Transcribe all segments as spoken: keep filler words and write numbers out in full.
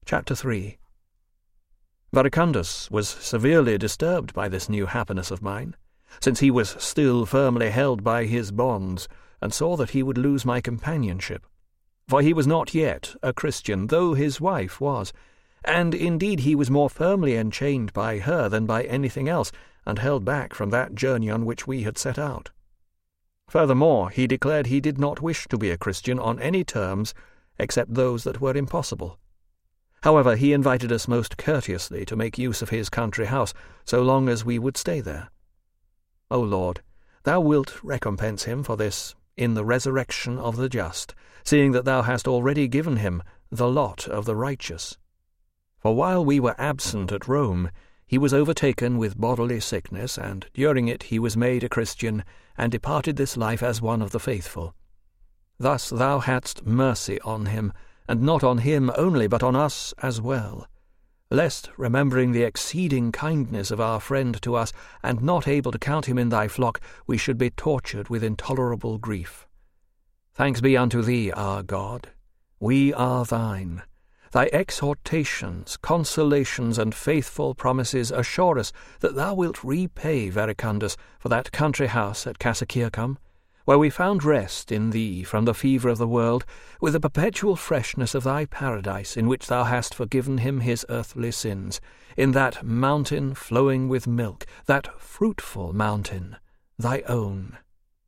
Chapter three. Verecundus was severely disturbed by this new happiness of mine, since he was still firmly held by his bonds, and saw that he would lose my companionship. For he was not yet a Christian, though his wife was, and indeed he was more firmly enchained by her than by anything else, and held back from that journey on which we had set out. Furthermore, he declared he did not wish to be a Christian on any terms except those that were impossible. However, he invited us most courteously to make use of his country house, so long as we would stay there. O Lord, thou wilt recompense him for this in the resurrection of the just, seeing that thou hast already given him the lot of the righteous. For while we were absent at Rome, he was overtaken with bodily sickness, and during it he was made a Christian, and departed this life as one of the faithful. Thus thou hadst mercy on him, and not on him only, but on us as well, lest, remembering the exceeding kindness of our friend to us, and not able to count him in thy flock, we should be tortured with intolerable grief. Thanks be unto thee, our God. We are thine. Thy exhortations, consolations, and faithful promises assure us that thou wilt repay Verecundus for that country house at Cassicircum, where we found rest in thee from the fever of the world, with the perpetual freshness of thy paradise, in which thou hast forgiven him his earthly sins, in that mountain flowing with milk, that fruitful mountain, thy own.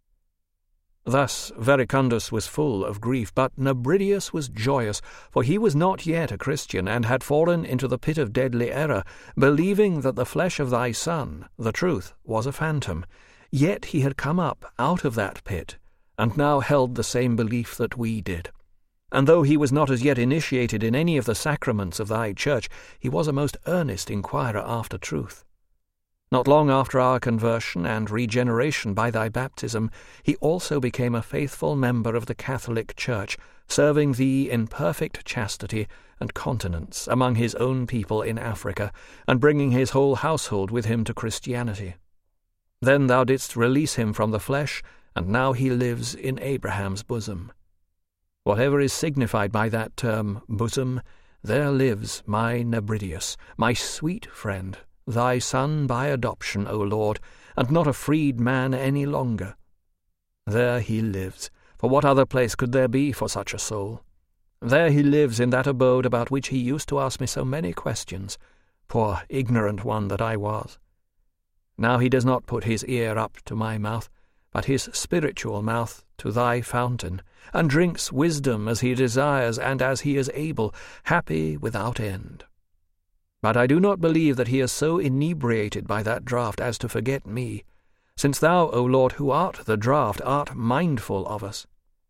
Thus Verecundus was full of grief, but Nebridius was joyous, for he was not yet a Christian, and had fallen into the pit of deadly error, believing that the flesh of thy Son, the truth, was a phantom. Yet he had come up out of that pit, and now held the same belief that we did. And though he was not as yet initiated in any of the sacraments of thy church, he was a most earnest inquirer after truth. Not long after our conversion and regeneration by thy baptism, he also became a faithful member of the Catholic Church, serving thee in perfect chastity and continence among his own people in Africa, and bringing his whole household with him to Christianity. Then thou didst release him from the flesh, and now he lives in Abraham's bosom. Whatever is signified by that term, bosom, there lives my Nebridius, my sweet friend, thy son by adoption, O Lord, and not a freed man any longer. There he lives, for what other place could there be for such a soul? There he lives in that abode about which he used to ask me so many questions, poor ignorant one that I was. Now he does not put his ear up to my mouth, but his spiritual mouth to thy fountain, and drinks wisdom as he desires and as he is able, happy without end. But I do not believe that he is so inebriated by that draught as to forget me, since thou, O Lord, who art the draught, art mindful of us.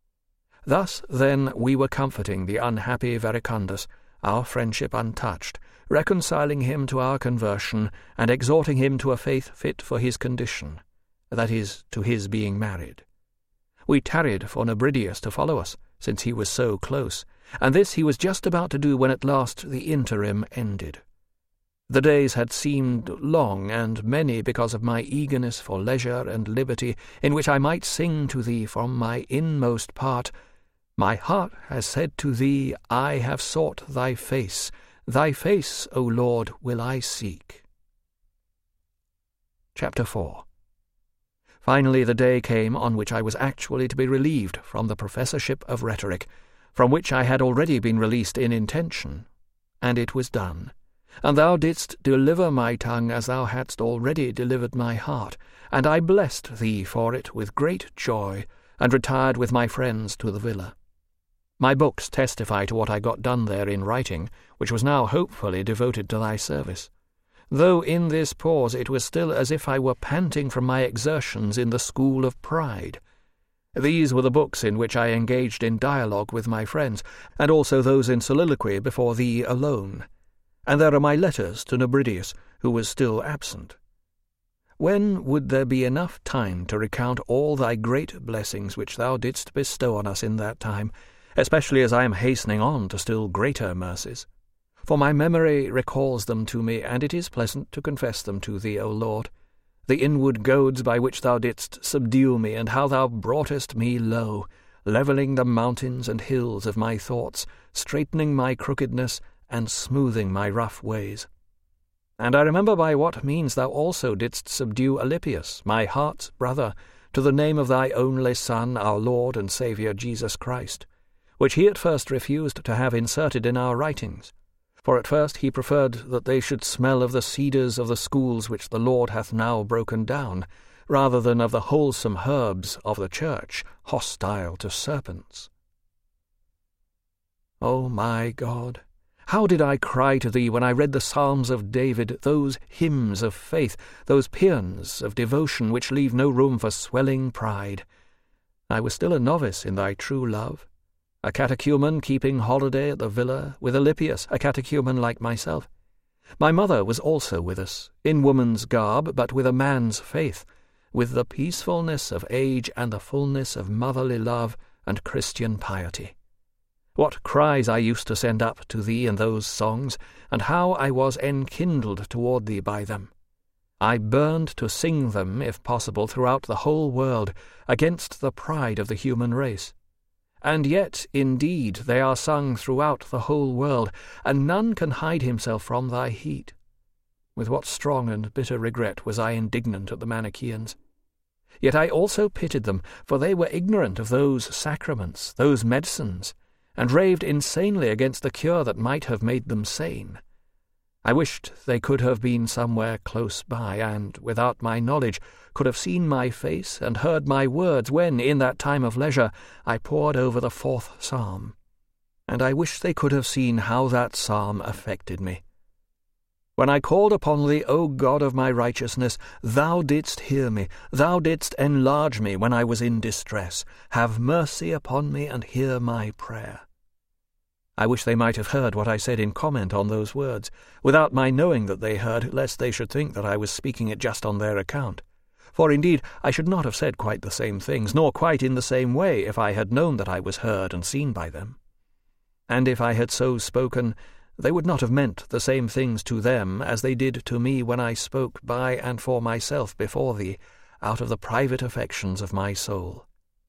Thus, then, we were comforting the unhappy Verecundus, our friendship untouched, reconciling him to our conversion, and exhorting him to a faith fit for his condition, that is, to his being married. We tarried for Nebridius to follow us, since he was so close, and this he was just about to do when at last the interim ended. The days had seemed long and many because of my eagerness for leisure and liberty, in which I might sing to thee from my inmost part, My heart has said to thee, I have sought thy face. Thy face, O Lord, will I seek. Chapter four. Finally the day came on which I was actually to be relieved from the professorship of rhetoric, from which I had already been released in intention, and it was done. And thou didst deliver my tongue as thou hadst already delivered my heart, and I blessed thee for it with great joy, and retired with my friends to the villa. My books testify to what I got done there in writing, which was now hopefully devoted to thy service, though in this pause it was still as if I were panting from my exertions in the school of pride. These were the books in which I engaged in dialogue with my friends, and also those in soliloquy before thee alone. And there are my letters to Nebridius, who was still absent. When would there be enough time to recount all thy great blessings which thou didst bestow on us in that time, especially as I am hastening on to still greater mercies? For my memory recalls them to me, and it is pleasant to confess them to thee, O Lord, the inward goads by which thou didst subdue me, and how thou broughtest me low, levelling the mountains and hills of my thoughts, straightening my crookedness, and smoothing my rough ways. And I remember by what means thou also didst subdue Alypius, my heart's brother, to the name of thy only Son, our Lord and Saviour Jesus Christ, which he at first refused to have inserted in our writings. For at first he preferred that they should smell of the cedars of the schools which the Lord hath now broken down, rather than of the wholesome herbs of the church, hostile to serpents. O my God, how did I cry to thee when I read the Psalms of David, those hymns of faith, those paeans of devotion which leave no room for swelling pride! I was still a novice in thy true love, a catechumen keeping holiday at the villa, with Alypius, a catechumen like myself. My mother was also with us, in woman's garb, but with a man's faith, with the peacefulness of age and the fullness of motherly love and Christian piety. What cries I used to send up to thee in those songs, and how I was enkindled toward thee by them! I burned to sing them, if possible, throughout the whole world, against the pride of the human race. And yet, indeed, they are sung throughout the whole world, and none can hide himself from thy heat. With what strong and bitter regret was I indignant at the Manichaeans! Yet I also pitied them, for they were ignorant of those sacraments, those medicines, and raved insanely against the cure that might have made them sane. I wished they could have been somewhere close by, and, without my knowledge, could have seen my face and heard my words when, in that time of leisure, I pored over the fourth psalm. And I wish they could have seen how that psalm affected me. When I called upon thee, O God of my righteousness, thou didst hear me, thou didst enlarge me when I was in distress. Have mercy upon me and hear my prayer. I wish they might have heard what I said in comment on those words, without my knowing that they heard, lest they should think that I was speaking it just on their account. For indeed I should not have said quite the same things, nor quite in the same way, if I had known that I was heard and seen by them. And if I had so spoken, they would not have meant the same things to them as they did to me when I spoke by and for myself before thee, out of the private affections of my soul.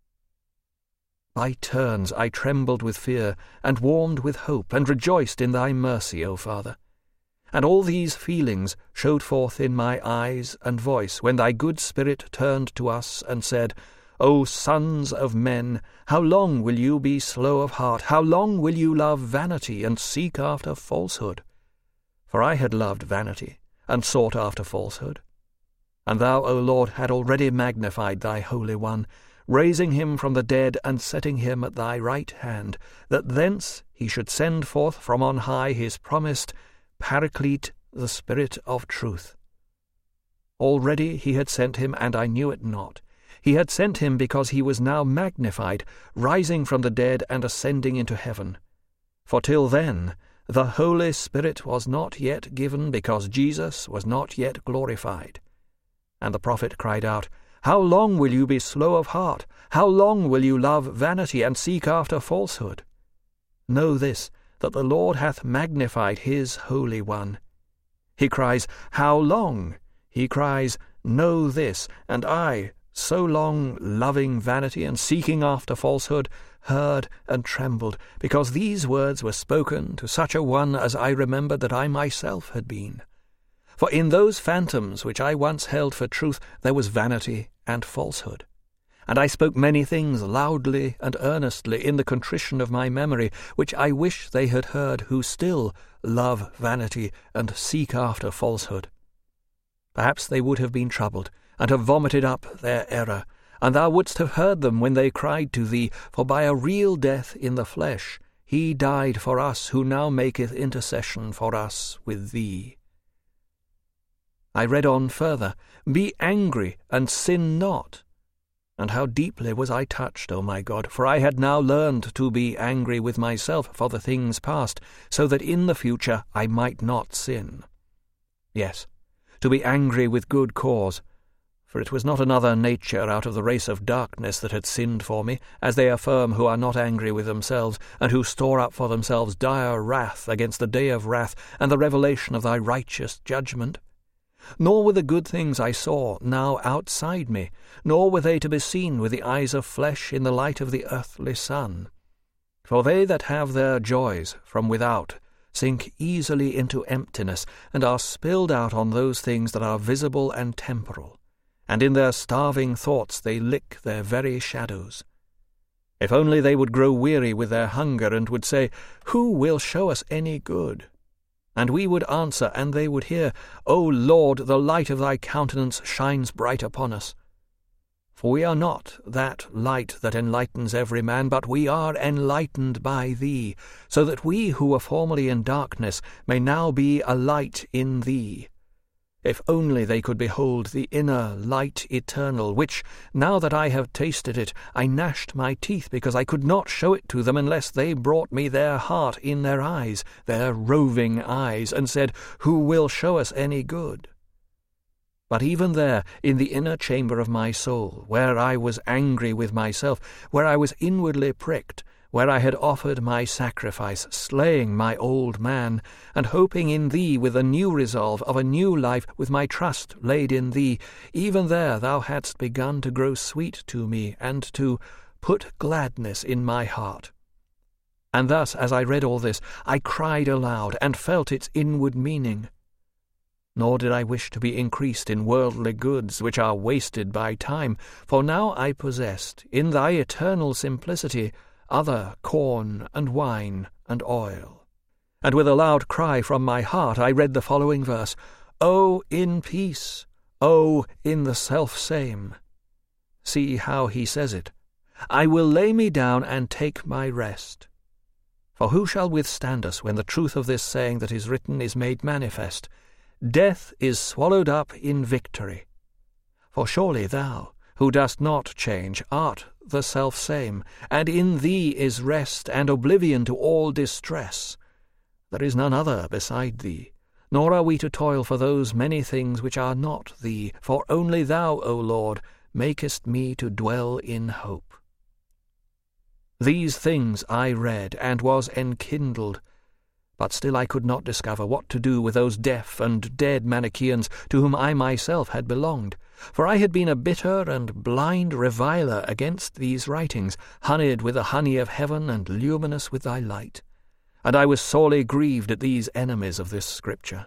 By turns I trembled with fear, and warmed with hope, and rejoiced in thy mercy, O Father. And all these feelings showed forth in my eyes and voice, when thy good Spirit turned to us and said, O sons of men, how long will you be slow of heart? How long will you love vanity, and seek after falsehood? For I had loved vanity, and sought after falsehood. And thou, O Lord, had already magnified thy Holy One, raising him from the dead, and setting him at thy right hand, that thence he should send forth from on high his promised Paraclete, the Spirit of truth. Already he had sent him, and I knew it not. He had sent him because he was now magnified, rising from the dead and ascending into heaven. For till then the Holy Spirit was not yet given, because Jesus was not yet glorified. And the prophet cried out, How long will you be slow of heart? How long will you love vanity, and seek after falsehood? Know this, that the Lord hath magnified his Holy One. He cries, How long? He cries, Know this, and I, so long loving vanity and seeking after falsehood, heard and trembled, because these words were spoken to such a one as I remembered that I myself had been. For in those phantoms which I once held for truth there was vanity and falsehood. And I spoke many things loudly and earnestly in the contrition of my memory, which I wish they had heard who still love vanity and seek after falsehood. Perhaps they would have been troubled, and have vomited up their error, and thou wouldst have heard them when they cried to thee, for by a real death in the flesh he died for us, who now maketh intercession for us with thee. I read on further, Be angry, and sin not. And how deeply was I touched, O my God, for I had now learned to be angry with myself for the things past, so that in the future I might not sin. Yes, to be angry with good cause, for it was not another nature out of the race of darkness that had sinned for me, as they affirm who are not angry with themselves, and who store up for themselves dire wrath against the day of wrath and the revelation of thy righteous judgment. Nor were the good things I saw now outside me, nor were they to be seen with the eyes of flesh in the light of the earthly sun. For they that have their joys from without sink easily into emptiness, and are spilled out on those things that are visible and temporal, and in their starving thoughts they lick their very shadows. If only they would grow weary with their hunger, and would say, Who will show us any good? And we would answer, and they would hear, O Lord, the light of thy countenance shines bright upon us. For we are not that light that enlightens every man, but we are enlightened by thee, so that we who were formerly in darkness may now be a light in thee. If only they could behold the inner light eternal, which, now that I have tasted it, I gnashed my teeth, because I could not show it to them unless they brought me their heart in their eyes, their roving eyes, and said, Who will show us any good? But even there, in the inner chamber of my soul, where I was angry with myself, where I was inwardly pricked, where I had offered my sacrifice, slaying my old man, and hoping in thee with a new resolve of a new life, with my trust laid in thee, even there thou hadst begun to grow sweet to me, and to put gladness in my heart. And thus, as I read all this, I cried aloud, and felt its inward meaning. Nor did I wish to be increased in worldly goods, which are wasted by time, for now I possessed, in thy eternal simplicity, other corn and wine and oil. And with a loud cry from my heart I read the following verse, O in peace, O in the self-same. See how he says it. I will lay me down and take my rest. For who shall withstand us when the truth of this saying that is written is made manifest? Death is swallowed up in victory. For surely thou, who dost not change, art the self-same, and in thee is rest and oblivion to all distress. There is none other beside thee, nor are we to toil for those many things which are not thee, for only thou, O Lord, makest me to dwell in hope. These things I read, and was enkindled, but still I could not discover what to do with those deaf and dead Manichaeans to whom I myself had belonged, for I had been a bitter and blind reviler against these writings, honeyed with the honey of heaven and luminous with thy light, and I was sorely grieved at these enemies of this Scripture.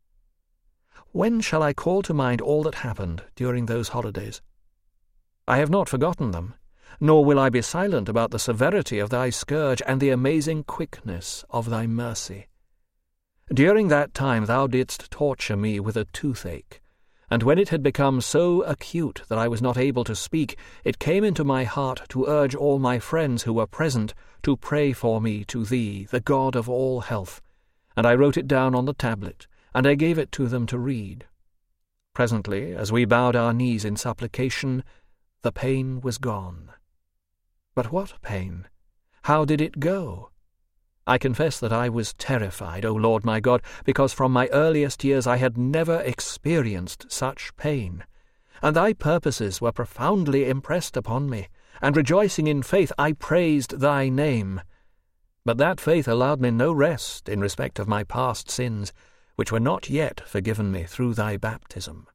When shall I call to mind all that happened during those holidays? I have not forgotten them, nor will I be silent about the severity of thy scourge and the amazing quickness of thy mercy. During that time thou didst torture me with a toothache, and when it had become so acute that I was not able to speak, it came into my heart to urge all my friends who were present to pray for me to thee, the God of all health, and I wrote it down on the tablet, and I gave it to them to read. Presently, as we bowed our knees in supplication, the pain was gone. But what pain? How did it go? I confess that I was terrified, O Lord my God, because from my earliest years I had never experienced such pain, and thy purposes were profoundly impressed upon me, and rejoicing in faith I praised thy name. But that faith allowed me no rest in respect of my past sins, which were not yet forgiven me through thy baptism.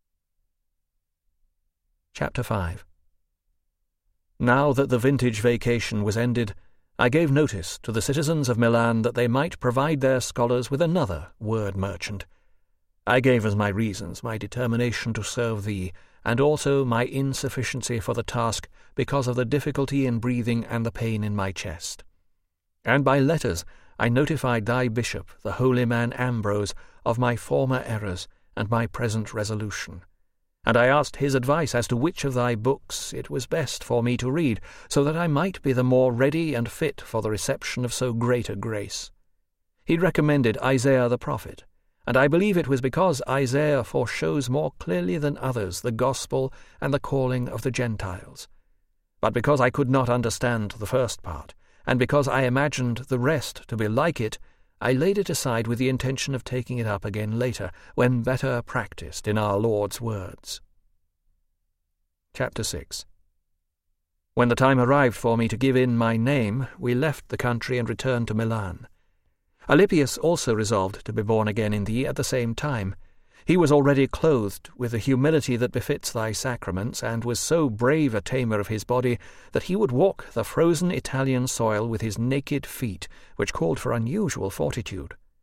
Chapter five. Now that the vintage vacation was ended, I gave notice to the citizens of Milan that they might provide their scholars with another word merchant. I gave as my reasons my determination to serve thee, and also my insufficiency for the task because of the difficulty in breathing and the pain in my chest. And by letters I notified thy bishop, the holy man Ambrose, of my former errors and my present resolution. And I asked his advice as to which of thy books it was best for me to read, so that I might be the more ready and fit for the reception of so great a grace. He recommended Isaiah the prophet, and I believe it was because Isaiah foreshows more clearly than others the gospel and the calling of the Gentiles. But because I could not understand the first part, and because I imagined the rest to be like it, I laid it aside with the intention of taking it up again later, when better practised in our Lord's words. Chapter six. When the time arrived for me to give in my name, we left the country and returned to Milan. Alypius also resolved to be born again in thee at the same time. He was already clothed with the humility that befits thy sacraments, and was so brave a tamer of his body that he would walk the frozen Italian soil with his naked feet, which called for unusual fortitude.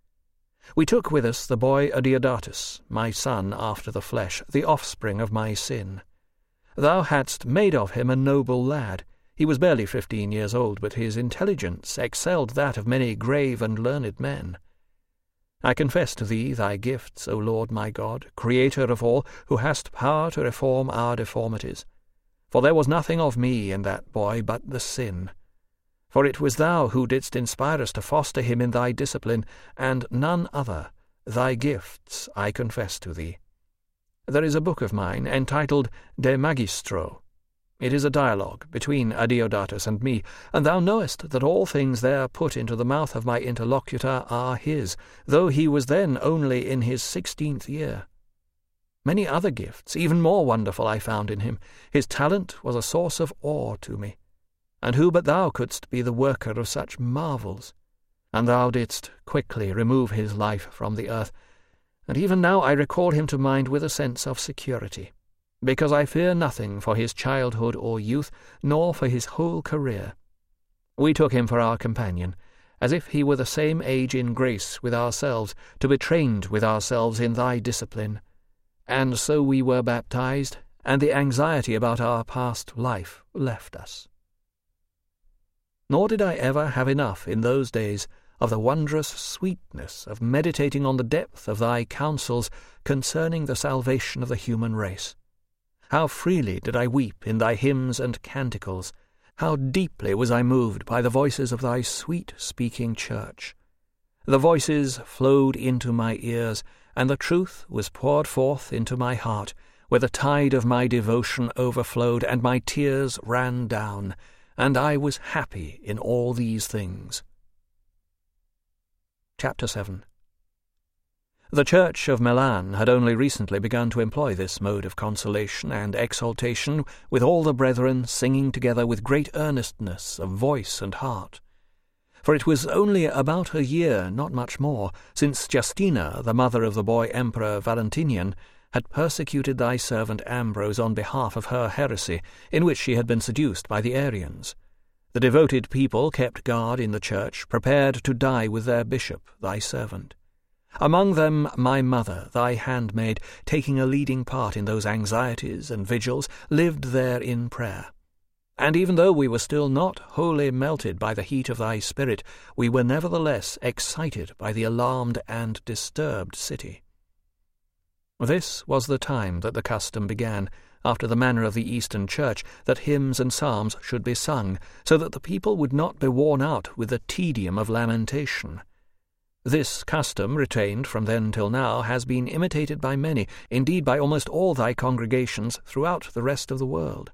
We took with us the boy Adeodatus, my son after the flesh, the offspring of my sin. Thou hadst made of him a noble lad. He was barely fifteen years old, but his intelligence excelled that of many grave and learned men. I confess to thee thy gifts, O Lord my God, Creator of all, who hast power to reform our deformities. For there was nothing of me in that boy but the sin. For it was thou who didst inspire us to foster him in thy discipline, and none other. Thy gifts I confess to thee. There is a book of mine entitled De Magistro. It is a dialogue between Adeodatus and me, and thou knowest that all things there put into the mouth of my interlocutor are his, though he was then only in his sixteenth year. Many other gifts, even more wonderful, I found in him. His talent was a source of awe to me. And who but thou couldst be the worker of such marvels? And thou didst quickly remove his life from the earth, and even now I recall him to mind with a sense of security, because I fear nothing for his childhood or youth, nor for his whole career. We took him for our companion, as if he were the same age in grace with ourselves, to be trained with ourselves in thy discipline. And so we were baptized, and the anxiety about our past life left us. Nor did I ever have enough in those days of the wondrous sweetness of meditating on the depth of thy counsels concerning the salvation of the human race. How freely did I weep in thy hymns and canticles! How deeply was I moved by the voices of thy sweet-speaking church! The voices flowed into my ears, and the truth was poured forth into my heart, where the tide of my devotion overflowed, and my tears ran down, and I was happy in all these things. Chapter seven. The Church of Milan had only recently begun to employ this mode of consolation and exaltation, with all the brethren singing together with great earnestness of voice and heart. For it was only about a year, not much more, since Justina, the mother of the boy Emperor Valentinian, had persecuted thy servant Ambrose on behalf of her heresy, in which she had been seduced by the Arians. The devoted people kept guard in the church, prepared to die with their bishop, thy servant. Among them my mother, thy handmaid, taking a leading part in those anxieties and vigils, lived there in prayer. And even though we were still not wholly melted by the heat of thy spirit, we were nevertheless excited by the alarmed and disturbed city. This was the time that the custom began, after the manner of the Eastern Church, that hymns and psalms should be sung, so that the people would not be worn out with the tedium of lamentation. This custom, retained from then till now, has been imitated by many, indeed by almost all thy congregations throughout the rest of the world.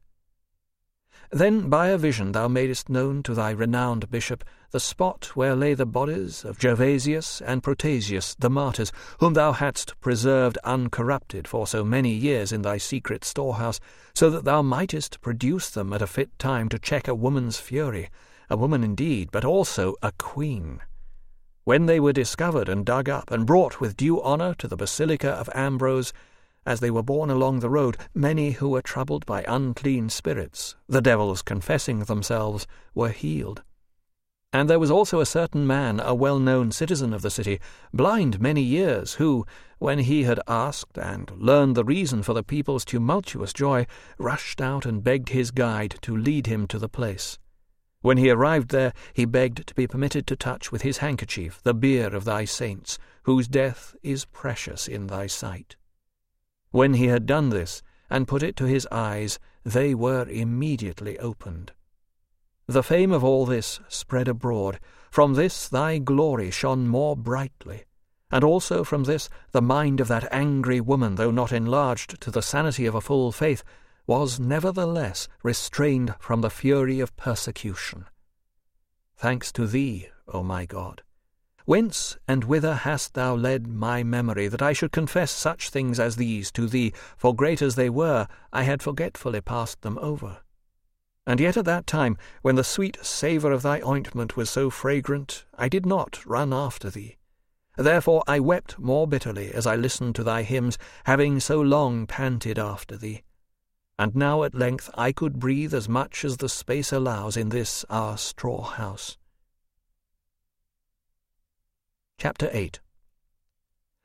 Then by a vision thou madest known to thy renowned bishop the spot where lay the bodies of Gervasius and Protasius, the martyrs, whom thou hadst preserved uncorrupted for so many years in thy secret storehouse, so that thou mightest produce them at a fit time to check a woman's fury, a woman indeed, but also a queen. When they were discovered and dug up, and brought with due honour to the Basilica of Ambrose, as they were borne along the road, many who were troubled by unclean spirits, the devils confessing themselves, were healed. And there was also a certain man, a well-known citizen of the city, blind many years, who, when he had asked and learned the reason for the people's tumultuous joy, rushed out and begged his guide to lead him to the place. When he arrived there, he begged to be permitted to touch with his handkerchief the bier of thy saints, whose death is precious in thy sight. When he had done this, and put it to his eyes, they were immediately opened. The fame of all this spread abroad. From this thy glory shone more brightly, and also from this the mind of that angry woman, though not enlarged to the sanity of a full faith, was nevertheless restrained from the fury of persecution. Thanks to thee, O my God. Whence and whither hast thou led my memory, that I should confess such things as these to thee? For great as they were, I had forgetfully passed them over. And yet at that time, when the sweet savour of thy ointment was so fragrant, I did not run after thee. Therefore I wept more bitterly as I listened to thy hymns, having so long panted after thee. And now at length I could breathe as much as the space allows in this our straw house. Chapter eight.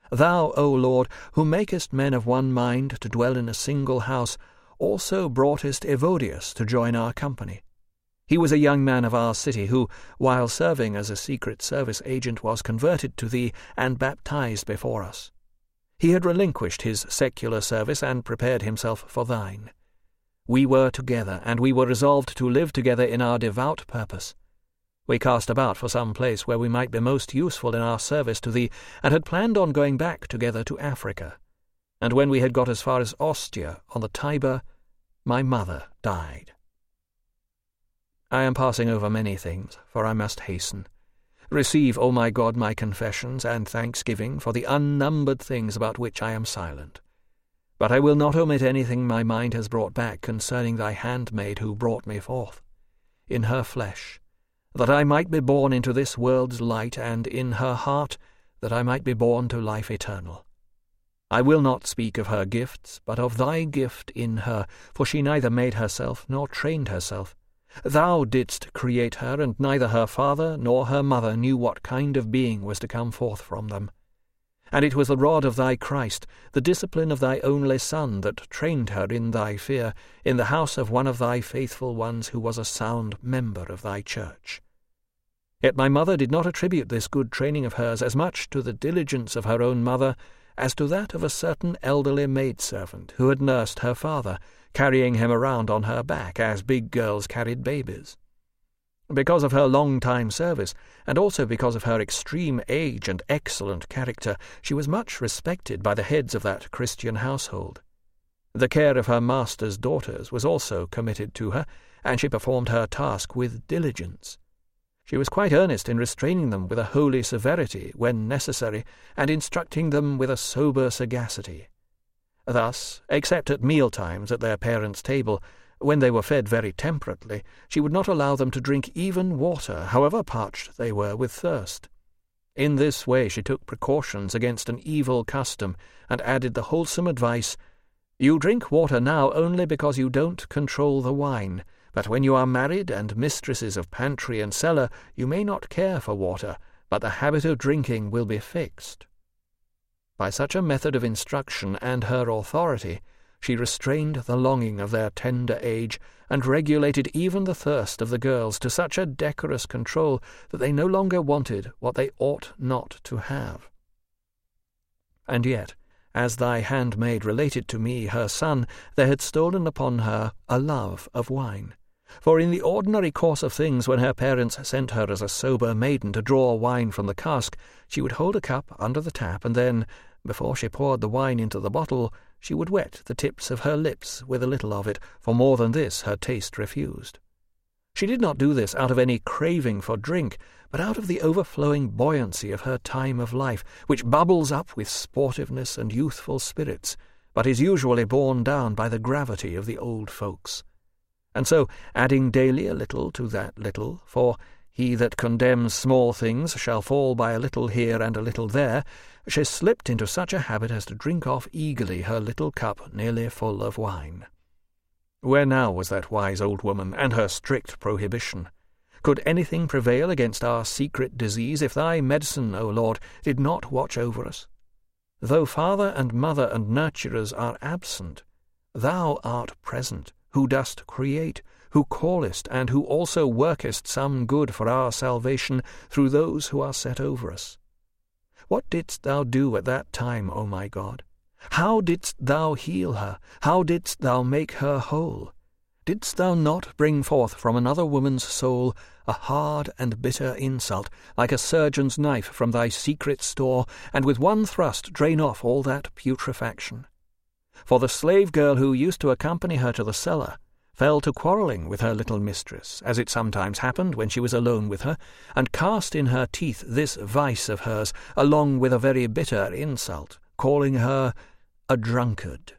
Thou, O Lord, who makest men of one mind to dwell in a single house, also broughtest Evodius to join our company. He was a young man of our city who, while serving as a secret service agent, was converted to thee and baptized before us. He had relinquished his secular service and prepared himself for thine. We were together, and we were resolved to live together in our devout purpose. We cast about for some place where we might be most useful in our service to thee, and had planned on going back together to Africa. And when we had got as far as Ostia on the Tiber, my mother died. I am passing over many things, for I must hasten. Receive, O my God, my confessions and thanksgiving for the unnumbered things about which I am silent. But I will not omit anything my mind has brought back concerning thy handmaid who brought me forth, in her flesh, that I might be born into this world's light, and in her heart, that I might be born to life eternal. I will not speak of her gifts, but of thy gift in her, for she neither made herself nor trained herself. Thou didst create her, and neither her father nor her mother knew what kind of being was to come forth from them. And it was the rod of thy Christ, the discipline of thy only Son, that trained her in thy fear, in the house of one of thy faithful ones who was a sound member of thy church. Yet my mother did not attribute this good training of hers as much to the diligence of her own mother as to that of a certain elderly maidservant who had nursed her father, carrying him around on her back as big girls carried babies. Because of her long-time service, and also because of her extreme age and excellent character, she was much respected by the heads of that Christian household. The care of her master's daughters was also committed to her, and she performed her task with diligence. She was quite earnest in restraining them with a holy severity when necessary, and instructing them with a sober sagacity. Thus, except at meal-times at their parents' table, when they were fed very temperately, she would not allow them to drink even water, however parched they were with thirst. In this way she took precautions against an evil custom, and added the wholesome advice, "You drink water now only because you don't control the wine, but when you are married and mistresses of pantry and cellar, you may not care for water, but the habit of drinking will be fixed." By such a method of instruction and her authority, she restrained the longing of their tender age, and regulated even the thirst of the girls to such a decorous control that they no longer wanted what they ought not to have. And yet, as thy handmaid related to me her son, there had stolen upon her a love of wine. For in the ordinary course of things, when her parents sent her as a sober maiden to draw wine from the cask, she would hold a cup under the tap, and then, before she poured the wine into the bottle, she would wet the tips of her lips with a little of it, for more than this her taste refused. She did not do this out of any craving for drink, but out of the overflowing buoyancy of her time of life, which bubbles up with sportiveness and youthful spirits, but is usually borne down by the gravity of the old folks. And so, adding daily a little to that little, for he that condemns small things shall fall by a little here and a little there, she slipped into such a habit as to drink off eagerly her little cup nearly full of wine. Where now was that wise old woman, and her strict prohibition? Could anything prevail against our secret disease if thy medicine, O Lord, did not watch over us? Though father and mother and nurturers are absent, thou art present, who dost create, who callest, and who also workest some good for our salvation through those who are set over us. What didst thou do at that time, O my God? How didst thou heal her? How didst thou make her whole? Didst thou not bring forth from another woman's soul a hard and bitter insult, like a surgeon's knife from thy secret store, and with one thrust drain off all that putrefaction? For the slave girl who used to accompany her to the cellar fell to quarrelling with her little mistress, as it sometimes happened when she was alone with her, and cast in her teeth this vice of hers, along with a very bitter insult, calling her a drunkard.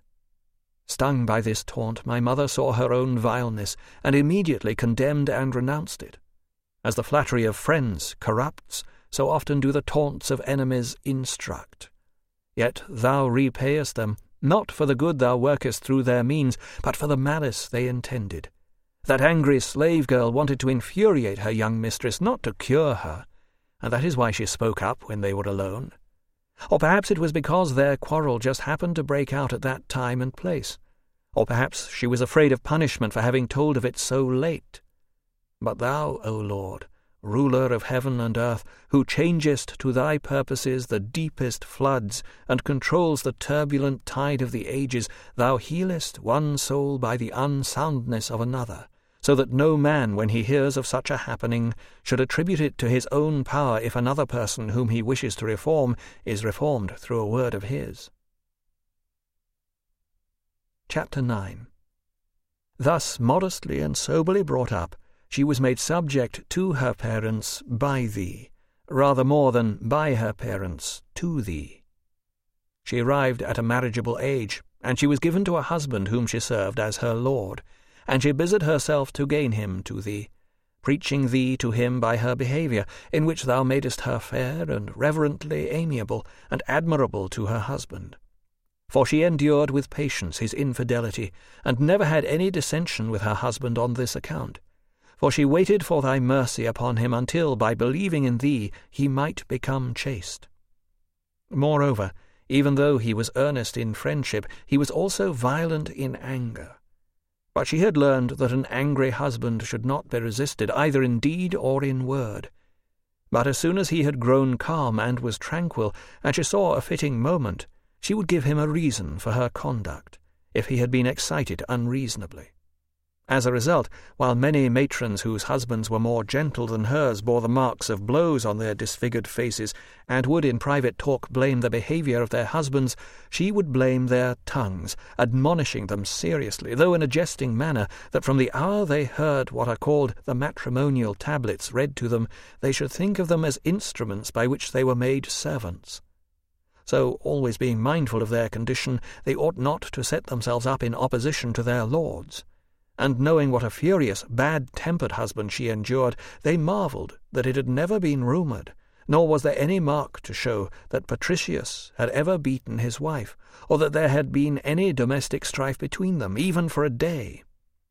Stung by this taunt, my mother saw her own vileness, and immediately condemned and renounced it. As the flattery of friends corrupts, so often do the taunts of enemies instruct. Yet thou repayest them, not for the good thou workest through their means, but for the malice they intended. That angry slave girl wanted to infuriate her young mistress, not to cure her, and that is why she spoke up when they were alone. Or perhaps it was because their quarrel just happened to break out at that time and place. Or perhaps she was afraid of punishment for having told of it so late. But thou, O Lord, ruler of heaven and earth, who changest to thy purposes the deepest floods, and controls the turbulent tide of the ages, thou healest one soul by the unsoundness of another, so that no man, when he hears of such a happening, should attribute it to his own power if another person whom he wishes to reform is reformed through a word of his. Chapter nine. Thus modestly and soberly brought up, she was made subject to her parents by thee, rather more than by her parents to thee. She arrived at a marriageable age, and she was given to a husband whom she served as her lord, and she busied herself to gain him to thee, preaching thee to him by her behaviour, in which thou madest her fair and reverently amiable, and admirable to her husband. For she endured with patience his infidelity, and never had any dissension with her husband on this account. For she waited for thy mercy upon him until, by believing in thee, he might become chaste. Moreover, even though he was earnest in friendship, he was also violent in anger. But she had learned that an angry husband should not be resisted, either in deed or in word. But as soon as he had grown calm and was tranquil, and she saw a fitting moment, she would give him a reason for her conduct, if he had been excited unreasonably. As a result, while many matrons whose husbands were more gentle than hers bore the marks of blows on their disfigured faces, and would in private talk blame the behaviour of their husbands, she would blame their tongues, admonishing them seriously, though in a jesting manner, that from the hour they heard what are called the matrimonial tablets read to them, they should think of them as instruments by which they were made servants. So, always being mindful of their condition, they ought not to set themselves up in opposition to their lords. And knowing what a furious, bad-tempered husband she endured, they marvelled that it had never been rumoured, nor was there any mark to show that Patricius had ever beaten his wife, or that there had been any domestic strife between them, even for a day.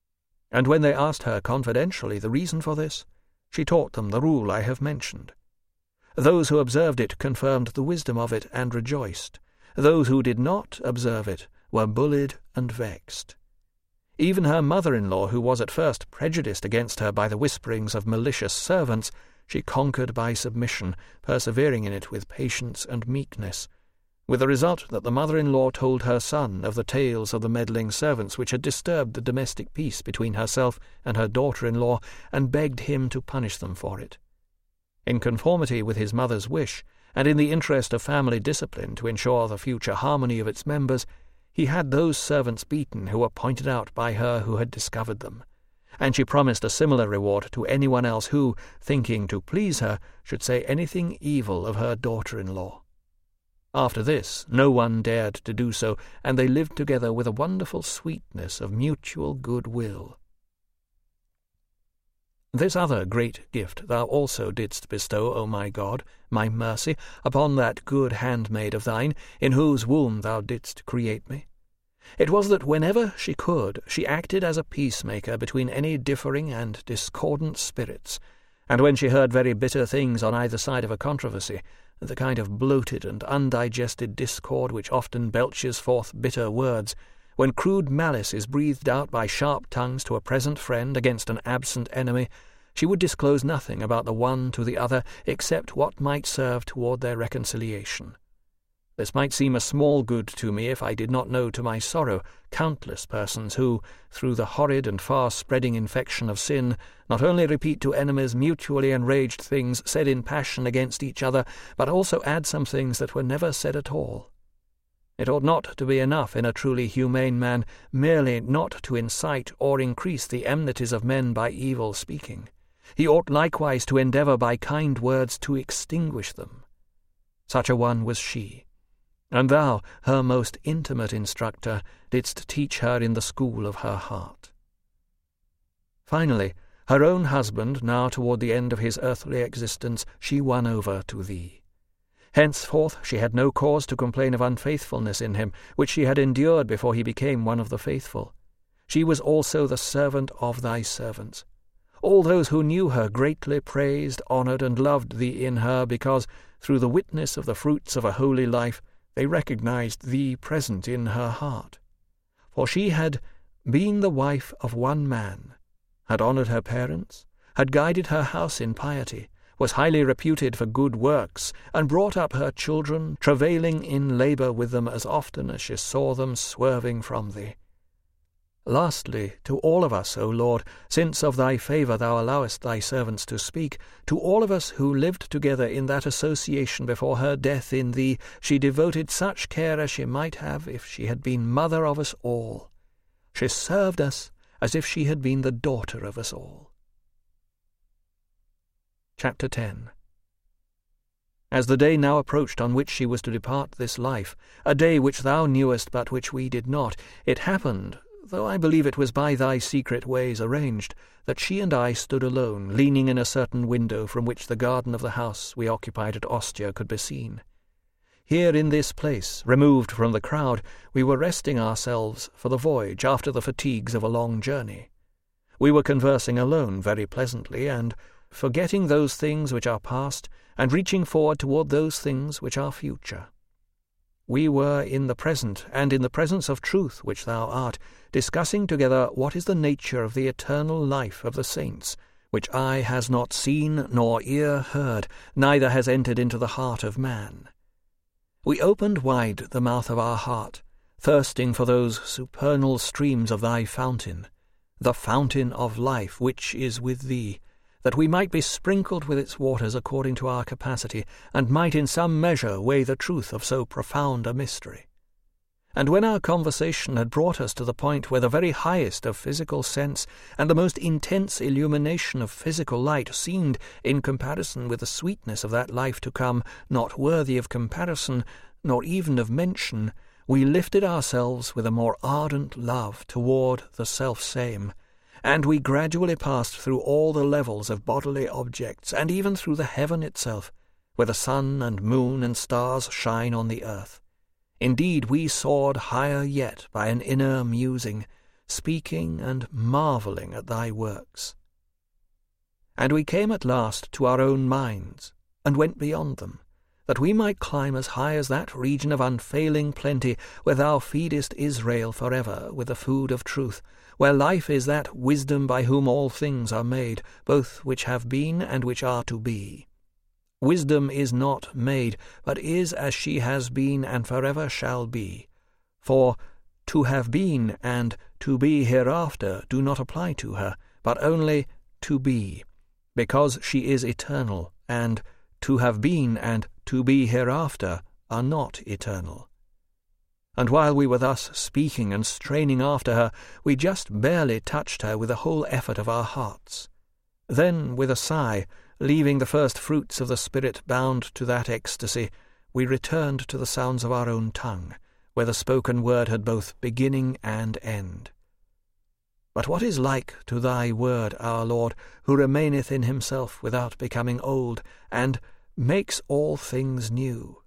And when they asked her confidentially the reason for this, she taught them the rule I have mentioned. Those who observed it confirmed the wisdom of it and rejoiced. Those who did not observe it were bullied and vexed. Even her mother-in-law, who was at first prejudiced against her by the whisperings of malicious servants, she conquered by submission, persevering in it with patience and meekness, with the result that the mother-in-law told her son of the tales of the meddling servants which had disturbed the domestic peace between herself and her daughter-in-law, and begged him to punish them for it. In conformity with his mother's wish, and in the interest of family discipline to ensure the future harmony of its members, he had those servants beaten who were pointed out by her who had discovered them, and she promised a similar reward to anyone else who, thinking to please her, should say anything evil of her daughter-in-law. After this, no one dared to do so, and they lived together with a wonderful sweetness of mutual good-will. This other great gift thou also didst bestow, O my God, my mercy, upon that good handmaid of thine, in whose womb thou didst create me. It was that whenever she could, she acted as a peacemaker between any differing and discordant spirits, and when she heard very bitter things on either side of a controversy, the kind of bloated and undigested discord which often belches forth bitter words, when crude malice is breathed out by sharp tongues to a present friend against an absent enemy, she would disclose nothing about the one to the other except what might serve toward their reconciliation. This might seem a small good to me if I did not know to my sorrow countless persons who, through the horrid and far-spreading infection of sin, not only repeat to enemies mutually enraged things said in passion against each other, but also add some things that were never said at all. It ought not to be enough in a truly humane man merely not to incite or increase the enmities of men by evil speaking. He ought likewise to endeavour by kind words to extinguish them. Such a one was she, and thou, her most intimate instructor, didst teach her in the school of her heart. Finally, her own husband, now toward the end of his earthly existence, she won over to thee. Henceforth she had no cause to complain of unfaithfulness in him, which she had endured before he became one of the faithful. She was also the servant of thy servants. All those who knew her greatly praised, honoured, and loved thee in her, because, through the witness of the fruits of a holy life, they recognized thee present in her heart. For she had been the wife of one man, had honoured her parents, had guided her house in piety, was highly reputed for good works, and brought up her children, travailing in labour with them as often as she saw them swerving from thee. Lastly, to all of us, O Lord, since of thy favour thou allowest thy servants to speak, to all of us who lived together in that association before her death in thee, she devoted such care as she might have if she had been mother of us all. She served us as if she had been the daughter of us all. Chapter ten. As the day now approached on which she was to depart this life, a day which thou knewest but which we did not, it happened, though I believe it was by thy secret ways arranged, that she and I stood alone, leaning in a certain window from which the garden of the house we occupied at Ostia could be seen. Here in this place, removed from the crowd, we were resting ourselves for the voyage after the fatigues of a long journey. We were conversing alone very pleasantly, and forgetting those things which are past, and reaching forward toward those things which are future. We were in the present, and in the presence of truth which thou art, discussing together what is the nature of the eternal life of the saints, which eye has not seen nor ear heard, neither has entered into the heart of man. We opened wide the mouth of our heart, thirsting for those supernal streams of thy fountain, the fountain of life which is with thee, that we might be sprinkled with its waters according to our capacity, and might in some measure weigh the truth of so profound a mystery. And when our conversation had brought us to the point where the very highest of physical sense and the most intense illumination of physical light seemed, in comparison with the sweetness of that life to come, not worthy of comparison, nor even of mention, we lifted ourselves with a more ardent love toward the self-same, and we gradually passed through all the levels of bodily objects, and even through the heaven itself, where the sun and moon and stars shine on the earth. Indeed, we soared higher yet by an inner musing, speaking and marvelling at thy works. And we came at last to our own minds, and went beyond them, that we might climb as high as that region of unfailing plenty where thou feedest Israel forever with the food of truth, where life is that wisdom by whom all things are made, both which have been and which are to be. Wisdom is not made, but is as she has been and forever shall be. For to have been and to be hereafter do not apply to her, but only to be, because she is eternal, and to have been and to be hereafter are not eternal. And while we were thus speaking and straining after her, we just barely touched her with the whole effort of our hearts. Then, with a sigh, leaving the first fruits of the Spirit bound to that ecstasy, we returned to the sounds of our own tongue, where the spoken word had both beginning and end. But what is like to thy word, our Lord, who remaineth in himself without becoming old, and makes all things new?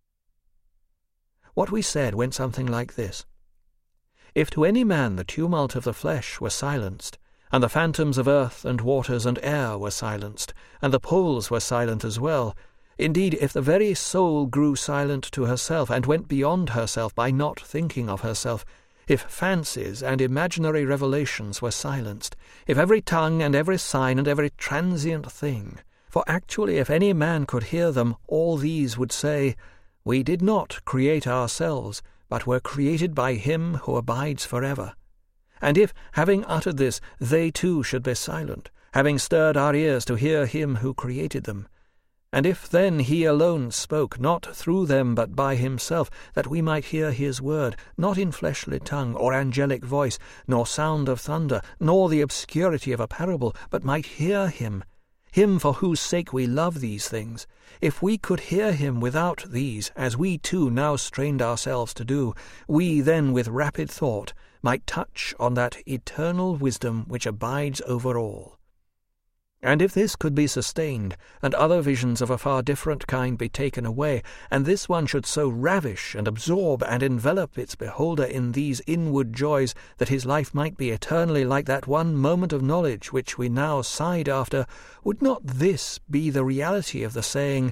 What we said went something like this. If to any man the tumult of the flesh were silenced, and the phantoms of earth and waters and air were silenced, and the poles were silent as well, indeed, if the very soul grew silent to herself, and went beyond herself by not thinking of herself, if fancies and imaginary revelations were silenced, if every tongue and every sign and every transient thing, for actually if any man could hear them, all these would say, We did not create ourselves, but were created by him who abides forever. And if, having uttered this, they too should be silent, having stirred our ears to hear him who created them, and if then he alone spoke, not through them but by himself, that we might hear his word, not in fleshly tongue or angelic voice, nor sound of thunder, nor the obscurity of a parable, but might hear him, him for whose sake we love these things, if we could hear him without these, as we too now strained ourselves to do, we then with rapid thought might touch on that eternal wisdom which abides over all. And if this could be sustained, and other visions of a far different kind be taken away, and this one should so ravish and absorb and envelop its beholder in these inward joys that his life might be eternally like that one moment of knowledge which we now sighed after, would not this be the reality of the saying,